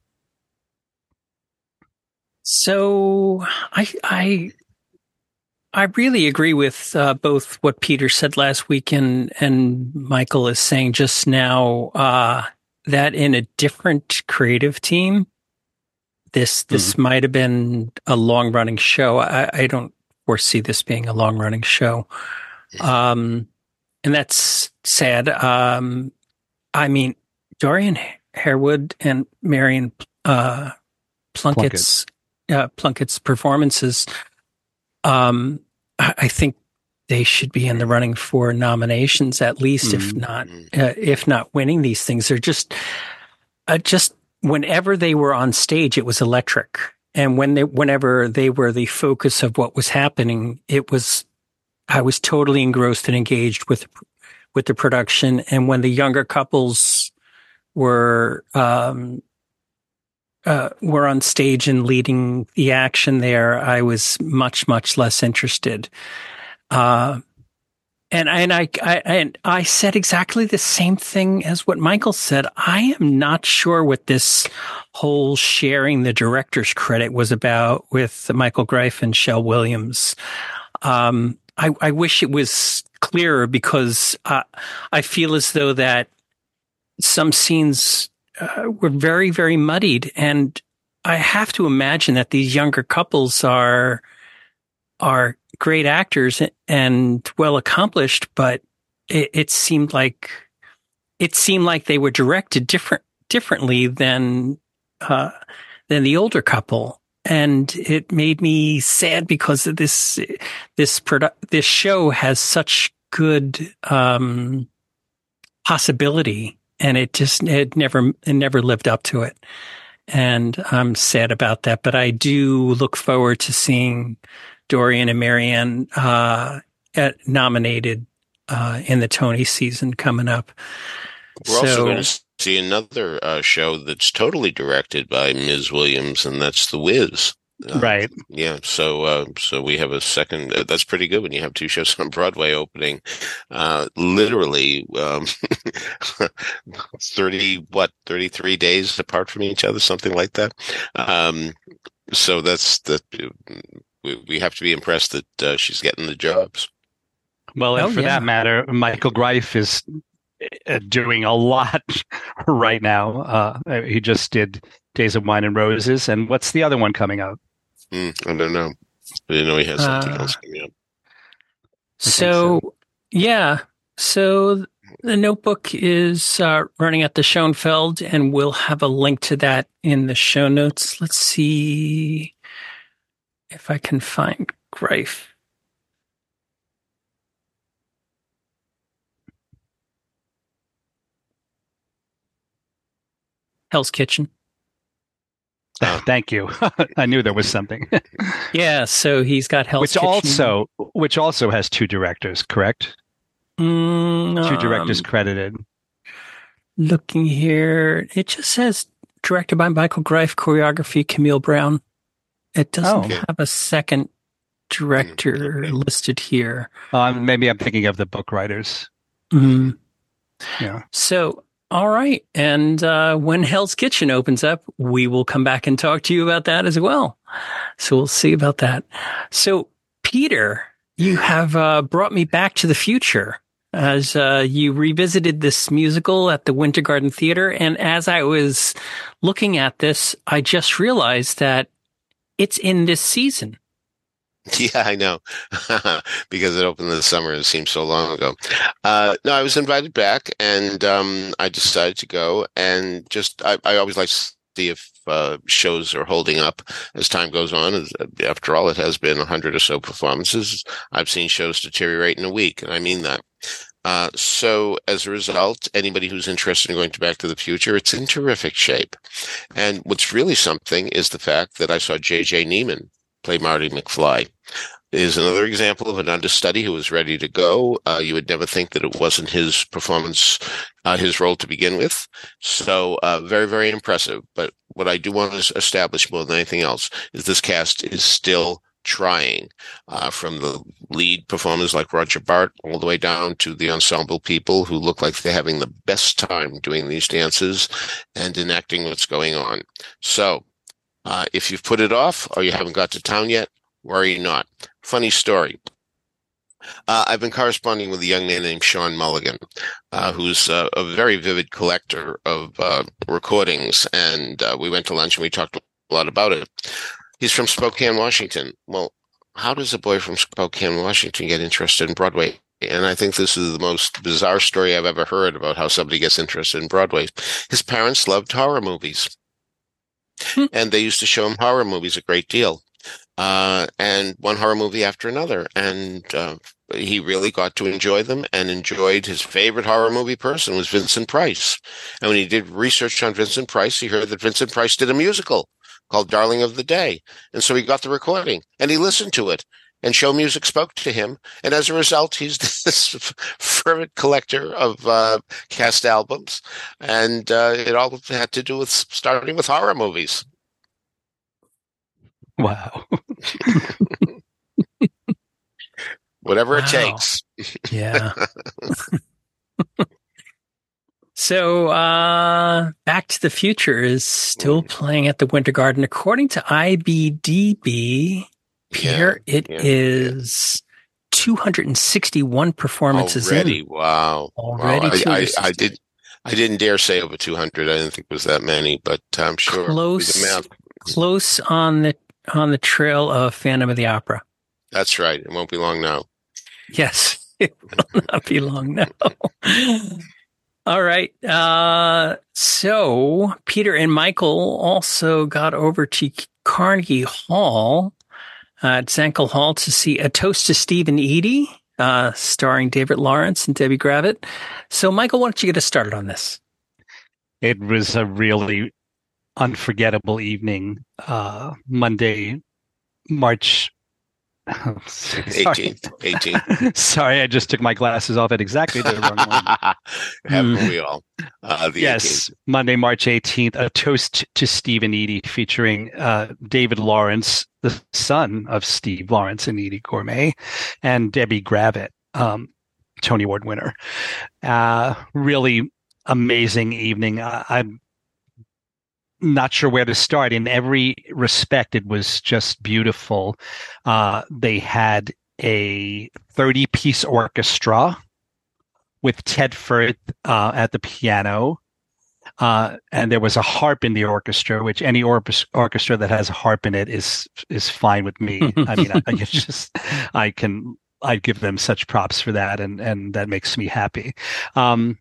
[SPEAKER 2] So I I I really agree with uh, both what Peter said last week and, and Michael is saying just now, uh, that in a different creative team, This this mm-hmm. might have been a long running show. I, I don't foresee this being a long running show, um, and that's sad. Um, I mean, Dorian Harewood and Marianne uh, Plunkett's Plunkett. uh, Plunkett's performances. Um, I, I think they should be in the running for nominations at least, mm-hmm. if not uh, if not winning these things. They're just uh, just. Whenever they were on stage, it was electric. And when they, whenever they were the focus of what was happening, it was, I was totally engrossed and engaged with, with the production. And when the younger couples were, um, uh, were on stage and leading the action there, I was much, much less interested. Uh, And and I, I and I said exactly the same thing as what Michael said. I am not sure what this whole sharing the director's credit was about with Michael Greif and Shel Williams. Um, I, I wish it was clearer, because uh, I feel as though that some scenes uh, were very, very muddied, and I have to imagine that these younger couples are are great actors and well accomplished, but it, it seemed like it seemed like they were directed different differently than uh, than the older couple, and it made me sad because of this this produ- this show has such good um, possibility, and it just it never it never lived up to it. And I'm sad about that, but I do look forward to seeing Dorian and Marianne uh, at, nominated uh, in the Tony season coming up.
[SPEAKER 3] We're so, also going to see another uh, show that's totally directed by Miz Williams, and that's The Wiz. Uh,
[SPEAKER 4] right.
[SPEAKER 3] Yeah. So, uh, so we have a second. Uh, that's pretty good when you have two shows on Broadway opening, uh, literally um, thirty what thirty three days apart from each other, something like that. Um, so that's the we, we have to be impressed that uh, she's getting the jobs.
[SPEAKER 4] Well, and
[SPEAKER 2] oh,
[SPEAKER 4] for
[SPEAKER 2] yeah.
[SPEAKER 4] that matter, Michael Greif is doing a lot right now. Uh, he just did Days of Wine and Roses, and what's the other one coming out?
[SPEAKER 3] Mm, I don't know. I didn't know he has something
[SPEAKER 2] uh,
[SPEAKER 3] else coming up.
[SPEAKER 2] So, so, yeah. So the Notebook is uh, running at the Schoenfeld, and we'll have a link to that in the show notes. Let's see if I can find Greif. Hell's Kitchen.
[SPEAKER 4] Oh. Thank you. I knew there was something.
[SPEAKER 2] Yeah, so he's got Hell's
[SPEAKER 4] which
[SPEAKER 2] Kitchen.
[SPEAKER 4] also which also has two directors, correct?
[SPEAKER 2] Mm,
[SPEAKER 4] two directors
[SPEAKER 2] um,
[SPEAKER 4] credited.
[SPEAKER 2] Looking here, it just says directed by Michael Greif, choreography Camille Brown. It doesn't
[SPEAKER 4] oh.
[SPEAKER 2] have a second director
[SPEAKER 3] okay.
[SPEAKER 2] listed here.
[SPEAKER 4] Um, maybe I'm thinking of the book writers.
[SPEAKER 2] Mm.
[SPEAKER 4] Yeah.
[SPEAKER 2] So. All right. And uh, when Hell's Kitchen opens up, we will come back and talk to you about that as well. So we'll see about that. So, Peter, you have uh, brought me back to the future as uh, you revisited this musical at the Winter Garden Theater. And as I was looking at this, I just realized that it's in this season.
[SPEAKER 3] Yeah, I know, because it opened in the summer. It seems so long ago. Uh, no, I was invited back, and um, I decided to go. And just, I, I always like to see if uh, shows are holding up as time goes on. After all, it has been a hundred or so performances. I've seen shows deteriorate in a week, and I mean that. Uh, so as a result, anybody who's interested in going to Back to the Future, it's in terrific shape. And what's really something is the fact that I saw J J Neiman play Marty McFly. Is another example of an understudy who was ready to go. Uh, you would never think that it wasn't his performance, uh, his role to begin with. So uh, very, very impressive. But what I do want to establish more than anything else is this cast is still trying, uh, from the lead performers like Roger Bart all the way down to the ensemble people who look like they're having the best time doing these dances and enacting what's going on. So Uh, if you've put it off or you haven't got to town yet, worry not. Funny story. Uh, I've been corresponding with a young man named Sean Mulligan, uh, who's uh, a very vivid collector of uh, recordings, and uh, we went to lunch and we talked a lot about it. He's from Spokane, Washington. Well, how does a boy from Spokane, Washington get interested in Broadway? And I think this is the most bizarre story I've ever heard about how somebody gets interested in Broadway. His parents loved horror movies. And they used to show him horror movies a great deal, uh, and one horror movie after another. And uh, he really got to enjoy them and enjoyed his favorite horror movie person was Vincent Price. And when he did research on Vincent Price, he heard that Vincent Price did a musical called Darling of the Day. And so he got the recording and he listened to it. And show music spoke to him. And as a result, he's this fervent collector of uh, cast albums. And uh, it all had to do with starting with horror movies.
[SPEAKER 4] Wow.
[SPEAKER 3] Whatever
[SPEAKER 2] wow.
[SPEAKER 3] it takes.
[SPEAKER 2] Yeah. So, uh, Back to the Future is still playing at the Winter Garden. According to I M D B, Peter, yeah, it yeah, is yeah. two hundred sixty-one performances
[SPEAKER 3] already.
[SPEAKER 2] In.
[SPEAKER 3] Wow.
[SPEAKER 2] Already.
[SPEAKER 3] Wow. I, I, I did. I didn't dare say over two hundred. I didn't think it was that many, but I'm sure
[SPEAKER 2] close.
[SPEAKER 3] The math.
[SPEAKER 2] close on the on the trail of Phantom of the Opera.
[SPEAKER 3] That's right. It won't be long now.
[SPEAKER 2] Yes, it will not be long now. All right. Uh, so Peter and Michael also got over to Carnegie Hall uh, at Zankel Hall to see A Toast to Steve and Edie, uh, starring David Lawrence and Debbie Gravitt. So, Michael, why don't you get us started on this?
[SPEAKER 4] It was a really unforgettable evening. Uh, Monday, March
[SPEAKER 3] eighteenth. eighteenth.
[SPEAKER 4] Sorry, I just took my glasses off at exactly the wrong one.
[SPEAKER 3] Haven't we all? Uh, the
[SPEAKER 4] yes,
[SPEAKER 3] eighteenth.
[SPEAKER 4] Monday, March eighteenth, A Toast to Steve and Edie, featuring uh, David Lawrence, the son of Steve Lawrence and Edie Gourmet, and Debbie Gravitt, um, Tony Award winner. Uh, really amazing evening. I, I'm not sure where to start. In every respect, it was just beautiful. Uh, they had a thirty-piece orchestra with Ted Firth uh, at the piano. Uh, and there was a harp in the orchestra, which any or- orchestra that has a harp in it is is fine with me. I mean, I, I just I can I give them such props for that, and and that makes me happy. Um,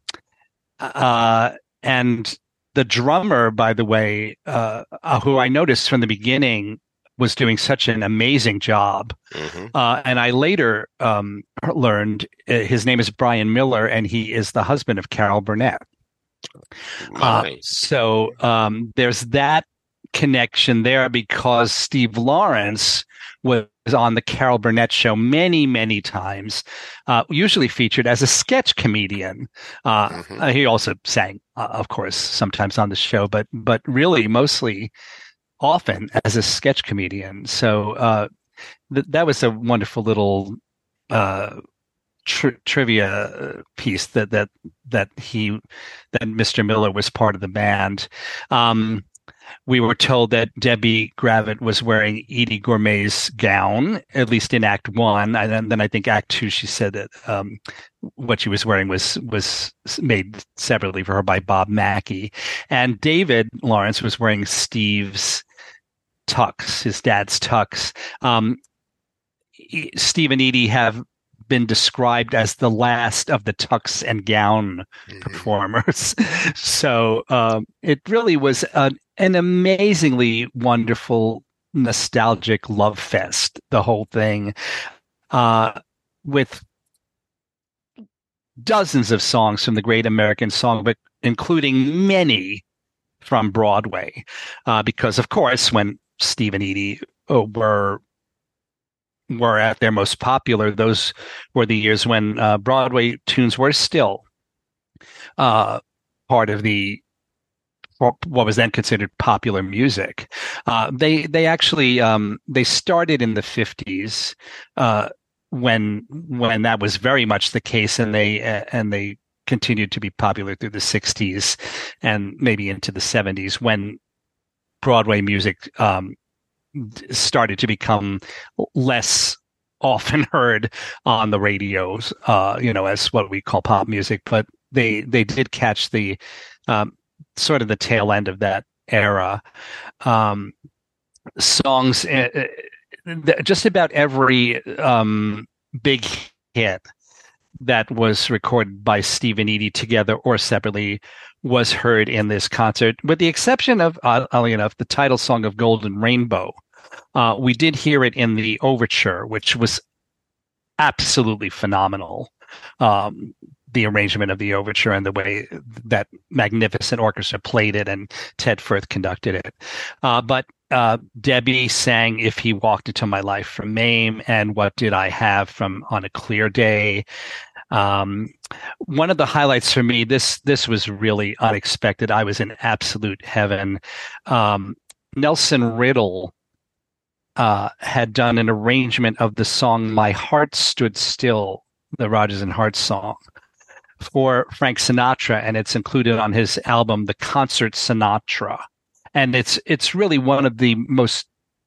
[SPEAKER 4] uh, and the drummer, by the way, uh, uh, who I noticed from the beginning was doing such an amazing job.
[SPEAKER 3] Mm-hmm.
[SPEAKER 4] Uh, and I later um, learned uh, his name is Brian Miller, and he is the husband of Carol Burnett. Uh,
[SPEAKER 3] Nice.
[SPEAKER 4] so um, there's that connection there, because Steve Lawrence was on the Carol Burnett show many, many times, uh, usually featured as a sketch comedian. Uh,
[SPEAKER 3] Mhm.
[SPEAKER 4] uh, he also sang, uh, of course, sometimes on the show, but but really mostly often as a sketch comedian. So uh, th- that was a wonderful little uh, tri- trivia piece that that that he that Mister Miller was part of the band. Um, we were told that Debbie Gravitt was wearing Edie Gourmet's gown, at least in Act One, and then I think Act Two, she said that um, what she was wearing was was made separately for her by Bob Mackey, and David Lawrence was wearing Steve's tux, his dad's tux. Um, Steve and Edie have been described as the last of the tux and gown
[SPEAKER 3] Mhm.
[SPEAKER 4] performers. So um, it really was an, an amazingly wonderful, nostalgic love fest, the whole thing, uh, with dozens of songs from the Great American Songbook, including many from Broadway. Uh, because, of course, when Steve and Edie uh, were were at their most popular, those were the years when uh, Broadway tunes were still uh, part of the what was then considered popular music. Uh, they they actually um, they started in the fifties uh, when when that was very much the case, and they uh, and they continued to be popular through the sixties and maybe into the seventies, when Broadway music um, started to become less often heard on the radios, uh, you know, as what we call pop music. But they they did catch the um, sort of the tail end of that era. Um, songs, uh, just about every um, big hit that was recorded by Steve and Edie together or separately was heard in this concert, with the exception of, uh, oddly enough, the title song of Golden Rainbow. Uh, we did hear it in the overture, which was absolutely phenomenal. Um, the arrangement of the overture and the way that magnificent orchestra played it, and Ted Firth conducted it. Uh, but uh, Debbie sang If He Walked Into My Life from Mame, and What Did I Have from On a Clear Day. Um, one of the highlights for me, this this was really unexpected. I was in absolute heaven. Um, Nelson Riddle uh, had done an arrangement of the song My Heart Stood Still, the Rodgers and Hart song, for Frank Sinatra, and it's included on his album, The Concert Sinatra. And it's it's really one of the most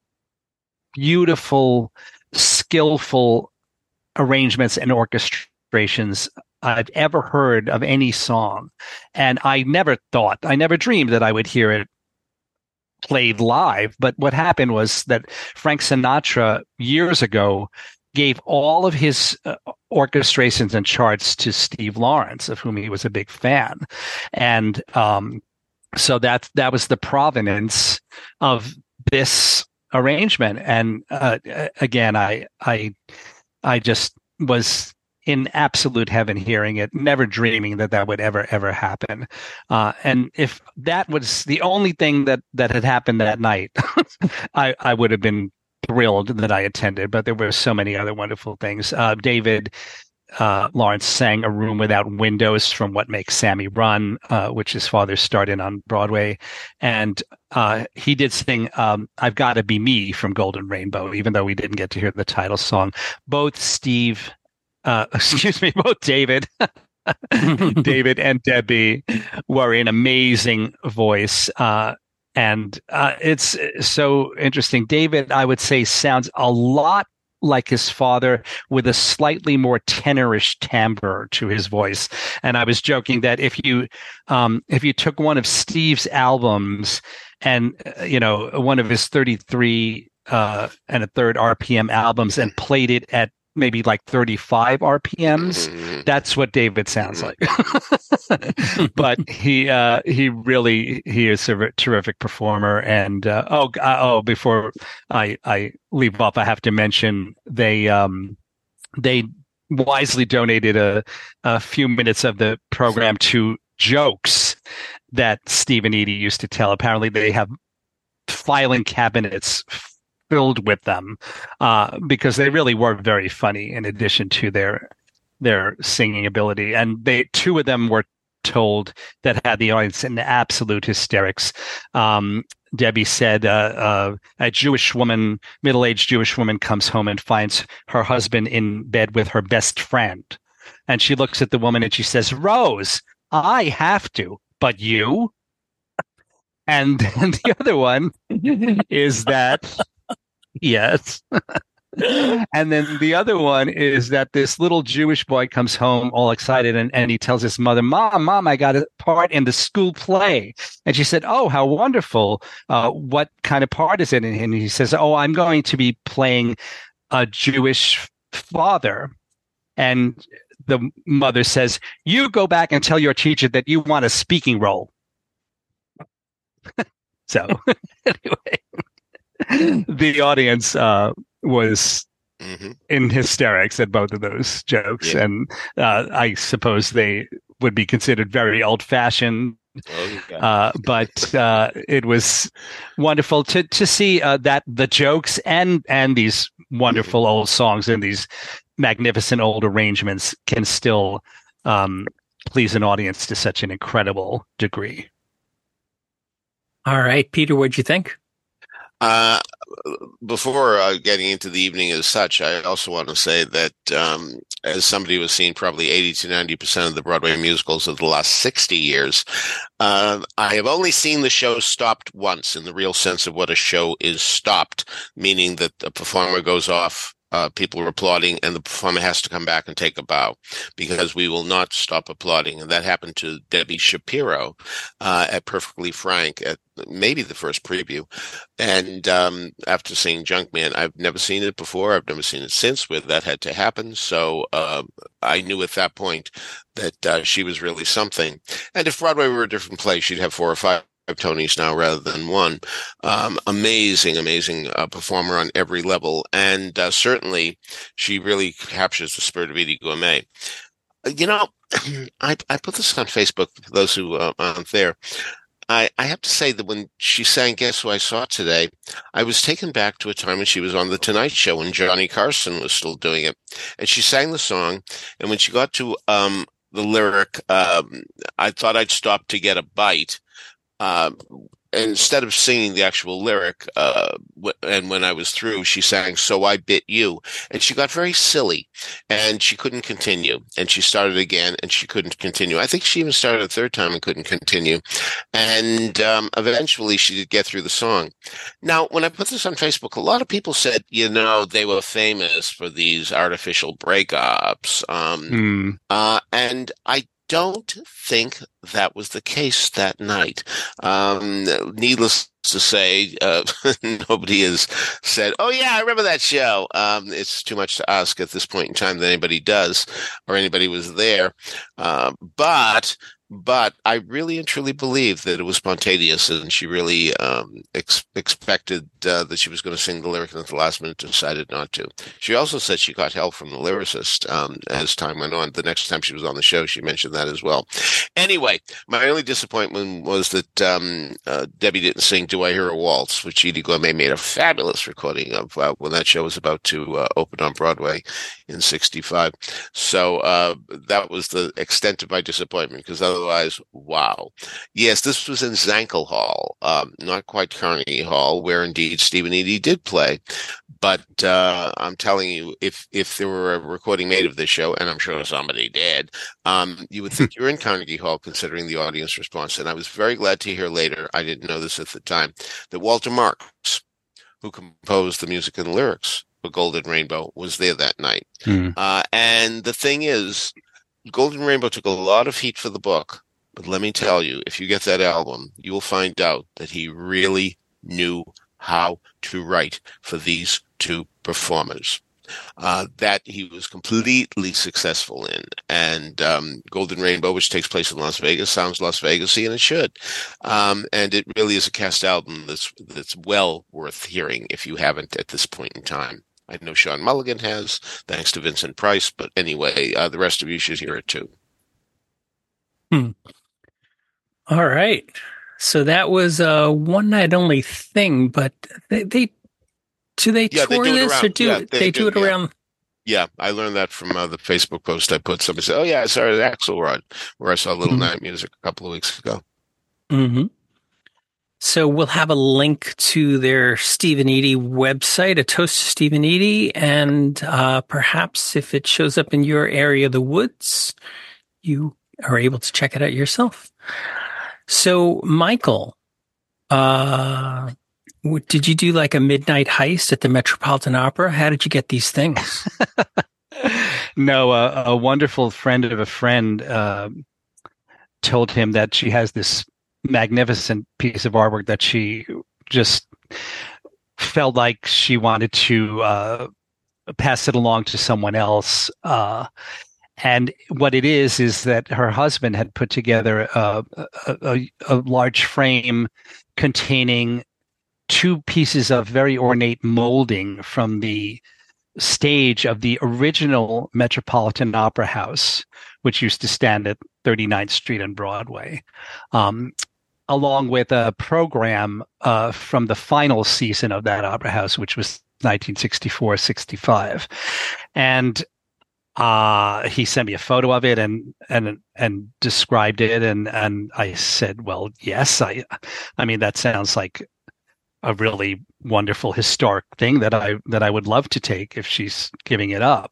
[SPEAKER 4] beautiful, skillful arrangements and orchestrations I've ever heard of any song. And I never thought, I never dreamed that I would hear it played live. But what happened was that Frank Sinatra years ago gave all of his uh, orchestrations and charts to Steve Lawrence, of whom he was a big fan. And um, so that that was the provenance of this arrangement. And uh, again, I I I just was in absolute heaven hearing it, never dreaming that that would ever, ever happen. Uh, and if that was the only thing that, that had happened that night, I, I would have been thrilled that I attended, but there were so many other wonderful things. Uh, David uh, Lawrence sang A Room Without Windows from What Makes Sammy Run, uh, which his father starred in on Broadway. And uh, he did sing um, I've Gotta Be Me from Golden Rainbow, even though we didn't get to hear the title song. Both Steve Uh, excuse me, both David, David and Debbie were an amazing voice. Uh, and uh, it's so interesting. David, I would say, sounds a lot like his father with a slightly more tenorish timbre to his voice. And I was joking that if you, um, if you took one of Steve's albums and, uh, you know, one of his thirty-three uh, and a third R P M albums and played it at maybe like thirty-five R P Ms. That's what David sounds like. But he uh, he really he is a terrific performer. And uh, oh oh, before I I leave off, I have to mention they um they wisely donated a a few minutes of the program to jokes that Steve and Edie used to tell. Apparently, they have filing cabinets filled with them uh, because they really were very funny in addition to their their singing ability. And they two of them were told that had the audience in absolute hysterics. Um, Debbie said uh, uh, a Jewish woman, middle-aged Jewish woman, comes home and finds her husband in bed with her best friend. And she looks at the woman and she says, "Rose, I have to, but you?" And, and the other one is that yes. And then the other one is that this little Jewish boy comes home all excited and, and he tells his mother, Mom, Mom, I got a part in the school play. And she said, "Oh, how wonderful. Uh, what kind of part is it?" And he says, "Oh, I'm going to be playing a Jewish father." And the mother says, "You go back and tell your teacher that you want a speaking role." So anyway. The audience uh, was mm-hmm. in hysterics at both of those jokes. Yeah. And uh, I suppose they would be considered very old-fashioned. Oh, yeah. uh, but uh, it was wonderful to to see uh, that the jokes and, and these wonderful old songs and these magnificent old arrangements can still um, please an audience to such an incredible degree.
[SPEAKER 2] All right, Peter, what'd you think?
[SPEAKER 3] Uh, before uh, getting into the evening as such, I also want to say that um, as somebody who has seen probably eighty to ninety percent of the Broadway musicals of the last sixty years, uh, I have only seen the show stopped once in the real sense of what a show is stopped, meaning that the performer goes off. Uh, people are applauding, and the performer has to come back and take a bow because we will not stop applauding. And that happened to Debbie Shapiro uh, at Perfectly Frank at maybe the first preview. And um, after seeing Junkman, I've never seen it before. I've never seen it since where that had to happen. So uh, I knew at that point that uh, she was really something. And if Broadway were a different place, she'd have four or five Tonys now rather than one. Um, amazing, amazing uh, performer on every level. And uh, certainly she really captures the spirit of Edie Gourmet. Uh, you know, I, I put this on Facebook for those who uh, aren't there. I, I have to say that when she sang Guess Who I Saw Today, I was taken back to a time when she was on The Tonight Show when Johnny Carson was still doing it. And she sang the song. And when she got to um, the lyric, um, I thought I'd stop to get a bite. Uh, instead of singing the actual lyric, uh, w- and when I was through, she sang, "So I Bit You." And she got very silly and she couldn't continue. And she started again and she couldn't continue. I think she even started a third time and couldn't continue. And um, eventually she did get through the song. Now, when I put this on Facebook, a lot of people said, you know, they were famous for these artificial breakups. Um, mm. uh, and I don't think that was the case that night. Um, needless to say, uh, nobody has said, "Oh yeah, I remember that show." Um, it's too much to ask at this point in time that anybody does or anybody was there. Uh, but but I really and truly believe that it was spontaneous, and she really um, ex- expected uh, that she was going to sing the lyric, and at the last minute decided not to. She also said she got help from the lyricist um, as time went on. The next time she was on the show, she mentioned that as well. Anyway, my only disappointment was that um, uh, Debbie didn't sing "Do I Hear a Waltz," which Edie Gourmet made a fabulous recording of uh, when that show was about to uh, open on Broadway in sixty-five. So uh, that was the extent of my disappointment, because otherwise, wow. Yes, this was in Zankel Hall, um, not quite Carnegie Hall, where indeed Stephen Eady did play. But uh, I'm telling you, if if there were a recording made of this show, and I'm sure somebody did, um, you would think you're in Carnegie Hall, considering the audience response. And I was very glad to hear later, I didn't know this at the time, that Walter Marks, who composed the music and lyrics for Golden Rainbow, was there that night. Mm. Uh, and the thing is, Golden Rainbow took a lot of heat for the book. But let me tell you, if you get that album, you will find out that he really knew how to write for these two performers. Uh, that he was completely successful in. And um, Golden Rainbow, which takes place in Las Vegas, sounds Las Vegas-y, and it should. Um, and it really is a cast album that's that's well worth hearing if you haven't at this point in time. I know Sean Mulligan has, thanks to Vincent Price. But anyway, uh, the rest of you should hear it too.
[SPEAKER 2] Hmm. All right. So that was a one night only thing, but they, they do they
[SPEAKER 3] yeah,
[SPEAKER 2] tour
[SPEAKER 3] they do
[SPEAKER 2] this
[SPEAKER 3] around,
[SPEAKER 2] or do
[SPEAKER 3] yeah,
[SPEAKER 2] they,
[SPEAKER 3] they,
[SPEAKER 2] they do, do it
[SPEAKER 3] yeah.
[SPEAKER 2] around?
[SPEAKER 3] Yeah, I learned that from uh, the Facebook post I put. Somebody said, "Oh yeah, I saw it at Axelrod, where I saw Little mm-hmm. Night Music a couple of weeks ago."
[SPEAKER 2] Mm-hmm. So we'll have a link to their Stephen Eady website, A Toast to Stephen Eady, and uh, perhaps if it shows up in your area of the woods, you are able to check it out yourself. So, Michael, uh, did you do like a midnight heist at the Metropolitan Opera? How did you get these things?
[SPEAKER 4] No, uh, a wonderful friend of a friend uh, told him that she has this magnificent piece of artwork that she just felt like she wanted to uh, pass it along to someone else. Uh, And what it is, is that her husband had put together a, a, a, a large frame containing two pieces of very ornate molding from the stage of the original Metropolitan Opera House, which used to stand at thirty-ninth Street and Broadway, um, along with a program uh, from the final season of that opera house, which was nineteen sixty-four sixty-five. And Uh, he sent me a photo of it and, and, and described it. And, and I said, well, yes, I, I mean, that sounds like a really wonderful historic thing that I, that I would love to take if she's giving it up.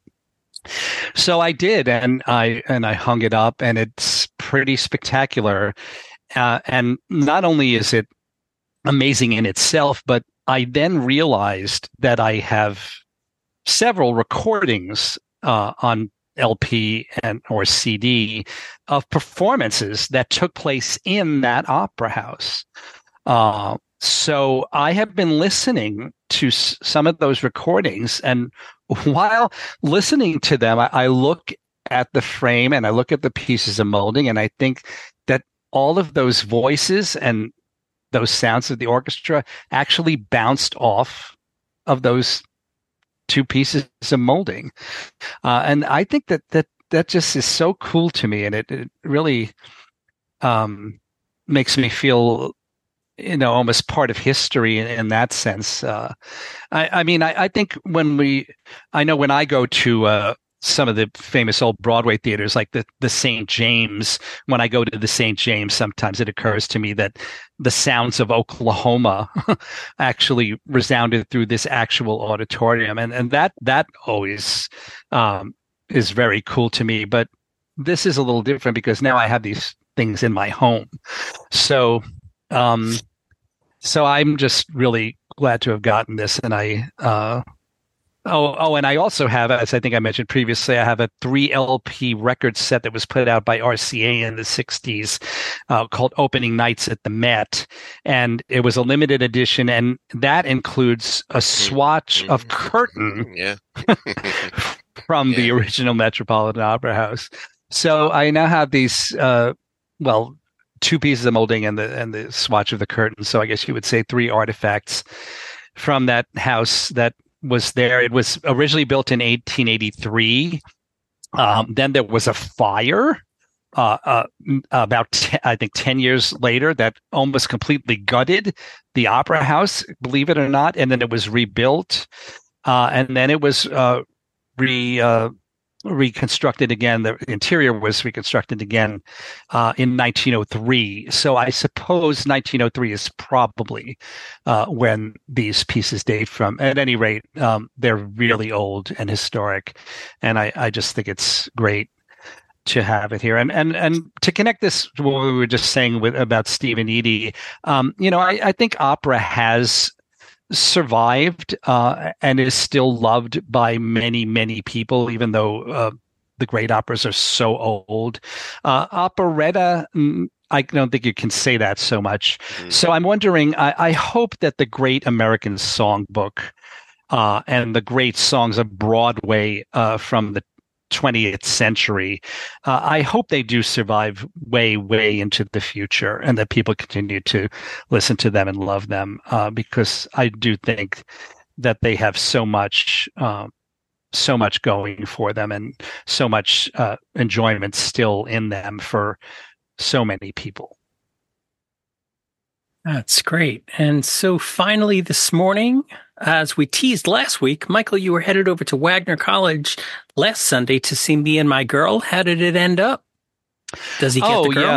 [SPEAKER 4] So I did. And I, and I hung it up, and it's pretty spectacular. Uh, and not only is it amazing in itself, but I then realized that I have several recordings Uh, on L P and or C D of performances that took place in that opera house. Uh, so I have been listening to s- some of those recordings, and while listening to them, I, I look at the frame and I look at the pieces of molding, and I think that all of those voices and those sounds of the orchestra actually bounced off of those two pieces of molding. Uh, and I think that, that that just is so cool to me. And it, it really um, makes me feel, you know, almost part of history in, in that sense. Uh, I, I mean, I, I think when we, I know when I go to uh, some of the famous old Broadway theaters, like the, the Saint James, when I go to the Saint James, sometimes it occurs to me that the sounds of Oklahoma actually resounded through this actual auditorium. And, and that, that always um, is very cool to me. But this is a little different because now I have these things in my home. So, um, so I'm just really glad to have gotten this. And I, uh, Oh, oh, and I also have, as I think I mentioned previously, I have a three L P record set that was put out by R C A in the sixties uh, called Opening Nights at the Met. And it was a limited edition, and that includes a swatch
[SPEAKER 3] Mm-hmm.
[SPEAKER 4] of curtain
[SPEAKER 3] Yeah.
[SPEAKER 4] from
[SPEAKER 3] Yeah.
[SPEAKER 4] the original Metropolitan Opera House. So I now have these, uh, well, two pieces of molding and the and the swatch of the curtain. So I guess you would say three artifacts from that house that was there. It was originally built in eighteen eighty-three. Um, then there was a fire uh, uh, about, t- I think, ten years later that almost completely gutted the opera house, believe it or not. And then it was rebuilt. Uh, and then it was uh, re uh, reconstructed again. The interior was reconstructed again uh, in nineteen oh three. So I suppose nineteen oh three is probably uh, when these pieces date from. At any rate, um, they're really old and historic, and I, I just think it's great to have it here. And and and to connect this to what we were just saying with about Stephen Eady, um, you know, I, I think opera has survived uh, and is still loved by many, many people, even though uh, the great operas are so old. Uh, operetta, I don't think you can say that so much. Mm-hmm. So I'm wondering, I, I hope that the Great American Songbook uh, and the great songs of Broadway uh, from the twentieth century, uh, I hope they do survive way, way into the future, and that people continue to listen to them and love them, uh, because I do think that they have so much, um, so much going for them, and so much uh, enjoyment still in them for so many people.
[SPEAKER 2] That's great. And so finally this morning, as we teased last week, Michael, you were headed over to Wagner College last Sunday to see Me and My Girl. How did it end up? Does he get
[SPEAKER 4] oh,
[SPEAKER 2] the girl?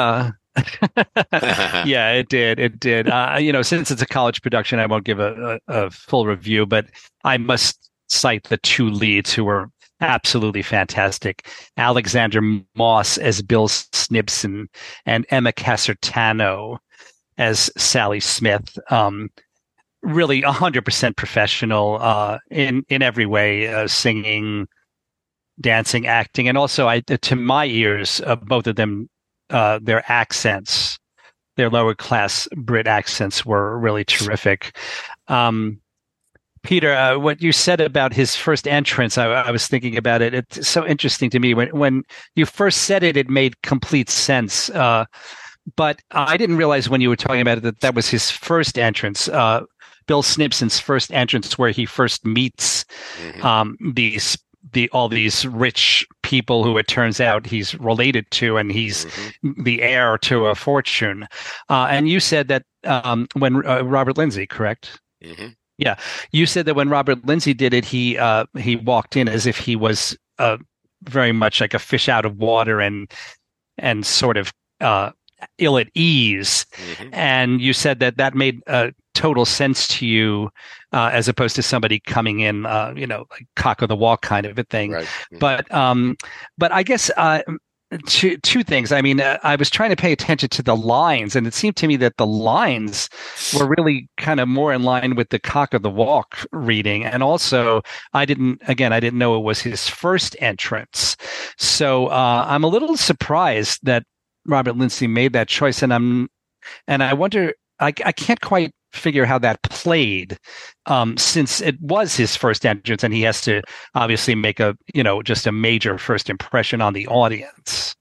[SPEAKER 4] Yeah. Yeah, it did. It did. Uh, you know, since it's a college production, I won't give a, a, a full review, but I must cite the two leads who were absolutely fantastic. Alexander Moss as Bill Snibson and Emma Casertano as Sally Smith. Um, really one hundred percent professional uh, in, in every way, uh, singing, dancing, acting. And also, I, to my ears, uh, both of them, uh, their accents, their lower class Brit accents were really terrific. Um, Peter, uh, what you said about his first entrance, I, I was thinking about it. It's so interesting to me. When, when you first said it, it made complete sense. Uh, But I didn't realize when you were talking about it that that was his first entrance, uh, Bill Snibson's first entrance, where he first meets mm-hmm. um, these the all these rich people who it turns out he's related to, and he's mm-hmm. the heir to a fortune. Uh, and you said that um, when uh, Robert Lindsay, correct?
[SPEAKER 3] Mm-hmm.
[SPEAKER 4] Yeah, you said that when Robert Lindsay did it, he uh, he walked in as if he was uh, very much like a fish out of water, and and sort of. Uh, ill at ease. Mm-hmm. And you said that that made uh, total sense to you uh, as opposed to somebody coming in, uh, you know, like cock of the walk kind of a thing.
[SPEAKER 3] Right. Mm-hmm.
[SPEAKER 4] But um, but I guess uh, two, two things. I mean, uh, I was trying to pay attention to the lines, and it seemed to me that the lines were really kind of more in line with the cock of the walk reading. And also, I didn't, again, I didn't know it was his first entrance. So uh, I'm a little surprised that Robert Lindsay made that choice, and I'm, and I wonder, I, I can't quite figure how that played, um, since it was his first entrance, and he has to obviously make a, you know, just a major first impression on the audience.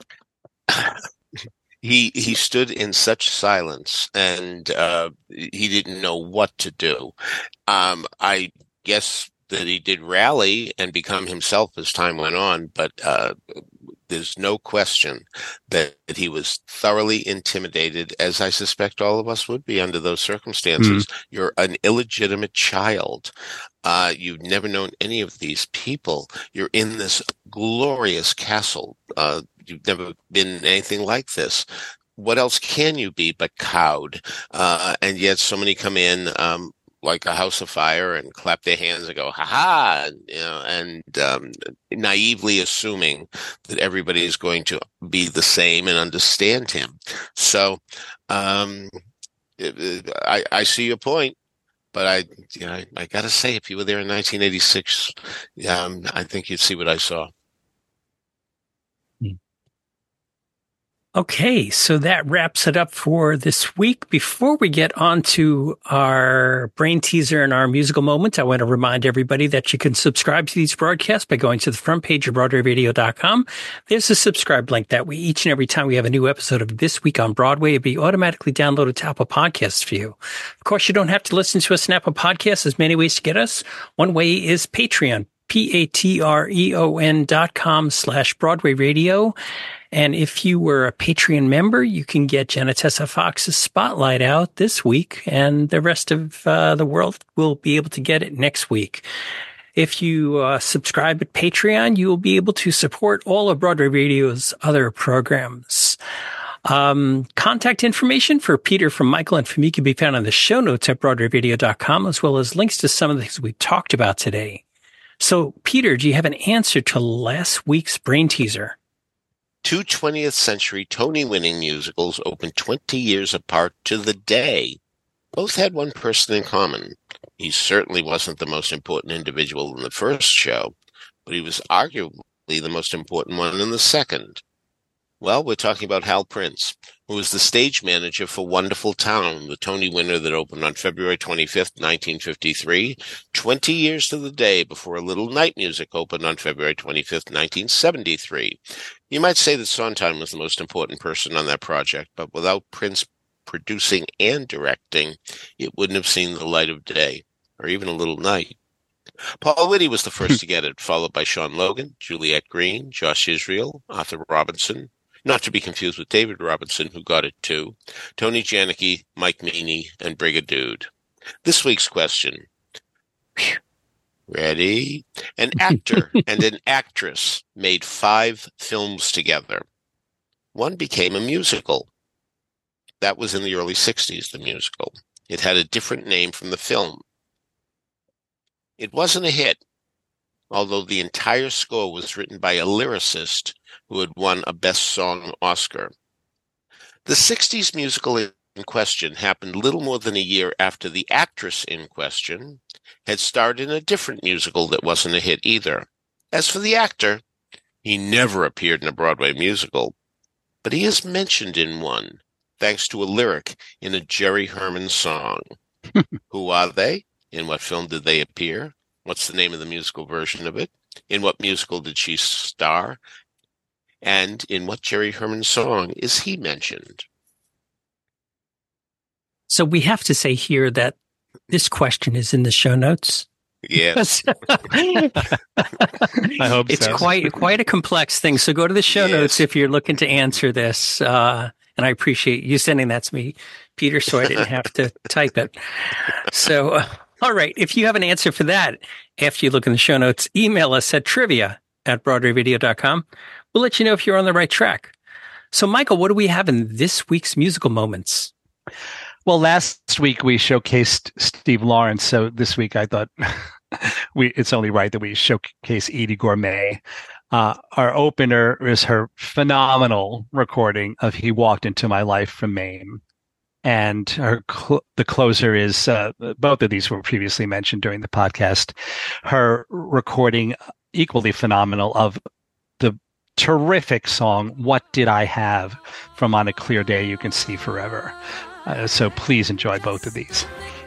[SPEAKER 3] He he stood in such silence, and uh, he didn't know what to do. Um, I guess that he did rally and become himself as time went on, but. Uh, There's no question that he was thoroughly intimidated, as I suspect all of us would be under those circumstances. Mm. You're an illegitimate child. Uh, you've never known any of these people. You're in this glorious castle. Uh, you've never been in anything like this. What else can you be but cowed? Uh, and yet so many come in, um, like a house of fire and clap their hands and go, ha ha, you know, and um, naively assuming that everybody is going to be the same and understand him. So um, I, I see your point. but I, you know, I, I got to say, if you were there in nineteen eighty-six, um, I think you'd see what I saw.
[SPEAKER 2] Okay, so that wraps it up for this week. Before we get on to our brain teaser and our musical moment, I want to remind everybody that you can subscribe to these broadcasts by going to the front page of Broadway Radio dot com. There's a subscribe link that we, each and every time we have a new episode of This Week on Broadway, it'll be automatically downloaded to Apple Podcasts for you. Of course, you don't have to listen to us on Apple Podcasts. There's many ways to get us. One way is Patreon, P-A-T-R-E-O-N dot com slash Broadway Radio. And if you were a Patreon member, you can get Jenna Tessa Fox's Spotlight out this week, and the rest of uh, the world will be able to get it next week. If you uh, subscribe at Patreon, you will be able to support all of Broadway Radio's other programs. Um, contact information for Peter, from Michael, and for me can be found on the show notes at Broadway Radio dot com, as well as links to some of the things we talked about today. So, Peter, do you have an answer to last week's brain teaser?
[SPEAKER 3] Two twentieth century Tony-winning musicals opened twenty years apart to the day. Both had one person in common. He certainly wasn't the most important individual in the first show, but he was arguably the most important one in the second. Well, we're talking about Hal Prince, who was the stage manager for Wonderful Town, the Tony winner that opened on February twenty-fifth, nineteen fifty-three, twenty years to the day before A Little Night Music opened on February twenty-fifth, nineteen seventy-three. You might say that Sondheim was the most important person on that project, but without Prince producing and directing, it wouldn't have seen the light of day, or even A Little Night. Paul Whitty was the first to get it, followed by Sean Logan, Juliette Green, Josh Israel, Arthur Robinson, not to be confused with David Robinson, who got it too, Tony Janicki, Mike Meany, and Brigadude. This week's question. Whew. Ready? An actor and an actress made five films together. One became a musical. That was in the early sixties, the musical. It had a different name from the film. It wasn't a hit, although the entire score was written by a lyricist who had won a Best Song Oscar. The sixties musical in question happened little more than a year after the actress in question had starred in a different musical that wasn't a hit either. As for the actor, he never appeared in a Broadway musical, but he is mentioned in one, thanks to a lyric in a Jerry Herman song. Who are they? In what film did they appear? What's the name of the musical version of it? In what musical did she star? And in what Jerry Herman song is he mentioned?
[SPEAKER 2] So we have to say here that this question is in the show notes.
[SPEAKER 3] Yes.
[SPEAKER 4] I hope
[SPEAKER 2] it's
[SPEAKER 4] so.
[SPEAKER 2] quite quite a complex thing. So go to the show
[SPEAKER 3] Yes.
[SPEAKER 2] notes if you're looking to answer this. Uh, and I appreciate you sending that to me, Peter, so I didn't have to type it. So, uh, all right. If you have an answer for that, after you look in the show notes, email us at trivia at Broadway Radio dot com. We'll let you know if you're on the right track. So, Michael, what do we have in this week's musical moments?
[SPEAKER 4] Well, last week we showcased Steve Lawrence, so this week I thought we it's only right that we showcase Edie Gourmet. Uh, our opener is her phenomenal recording of "He Walked Into My Life" from Mame, and her cl- the closer is uh, both of these were previously mentioned during the podcast. Her recording, equally phenomenal, of the terrific song "What Did I Have" from "On a Clear Day You Can See Forever." Uh, so please enjoy both of these.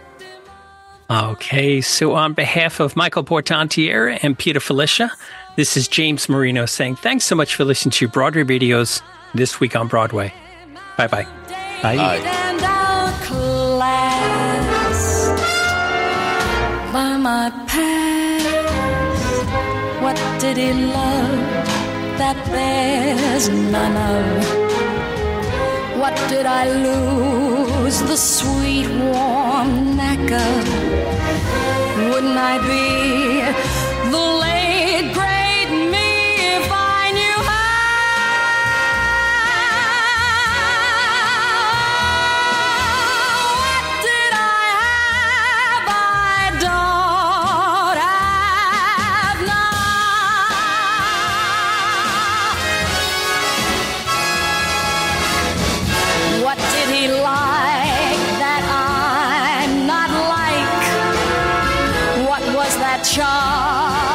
[SPEAKER 2] Okay, so on behalf of Michael Portantiere and Peter Felicia, this is James Marino saying thanks so much for listening to Broadway Radio's This Week on Broadway. Bye-bye.
[SPEAKER 4] Bye.
[SPEAKER 3] Bye.
[SPEAKER 1] And our class by my past. What did he love that there's none of? What did I lose? The sweet warm knack of? Wouldn't I be the late great me if I knew how? What did I have? I don't have now. What did he like that I'm not like? charm.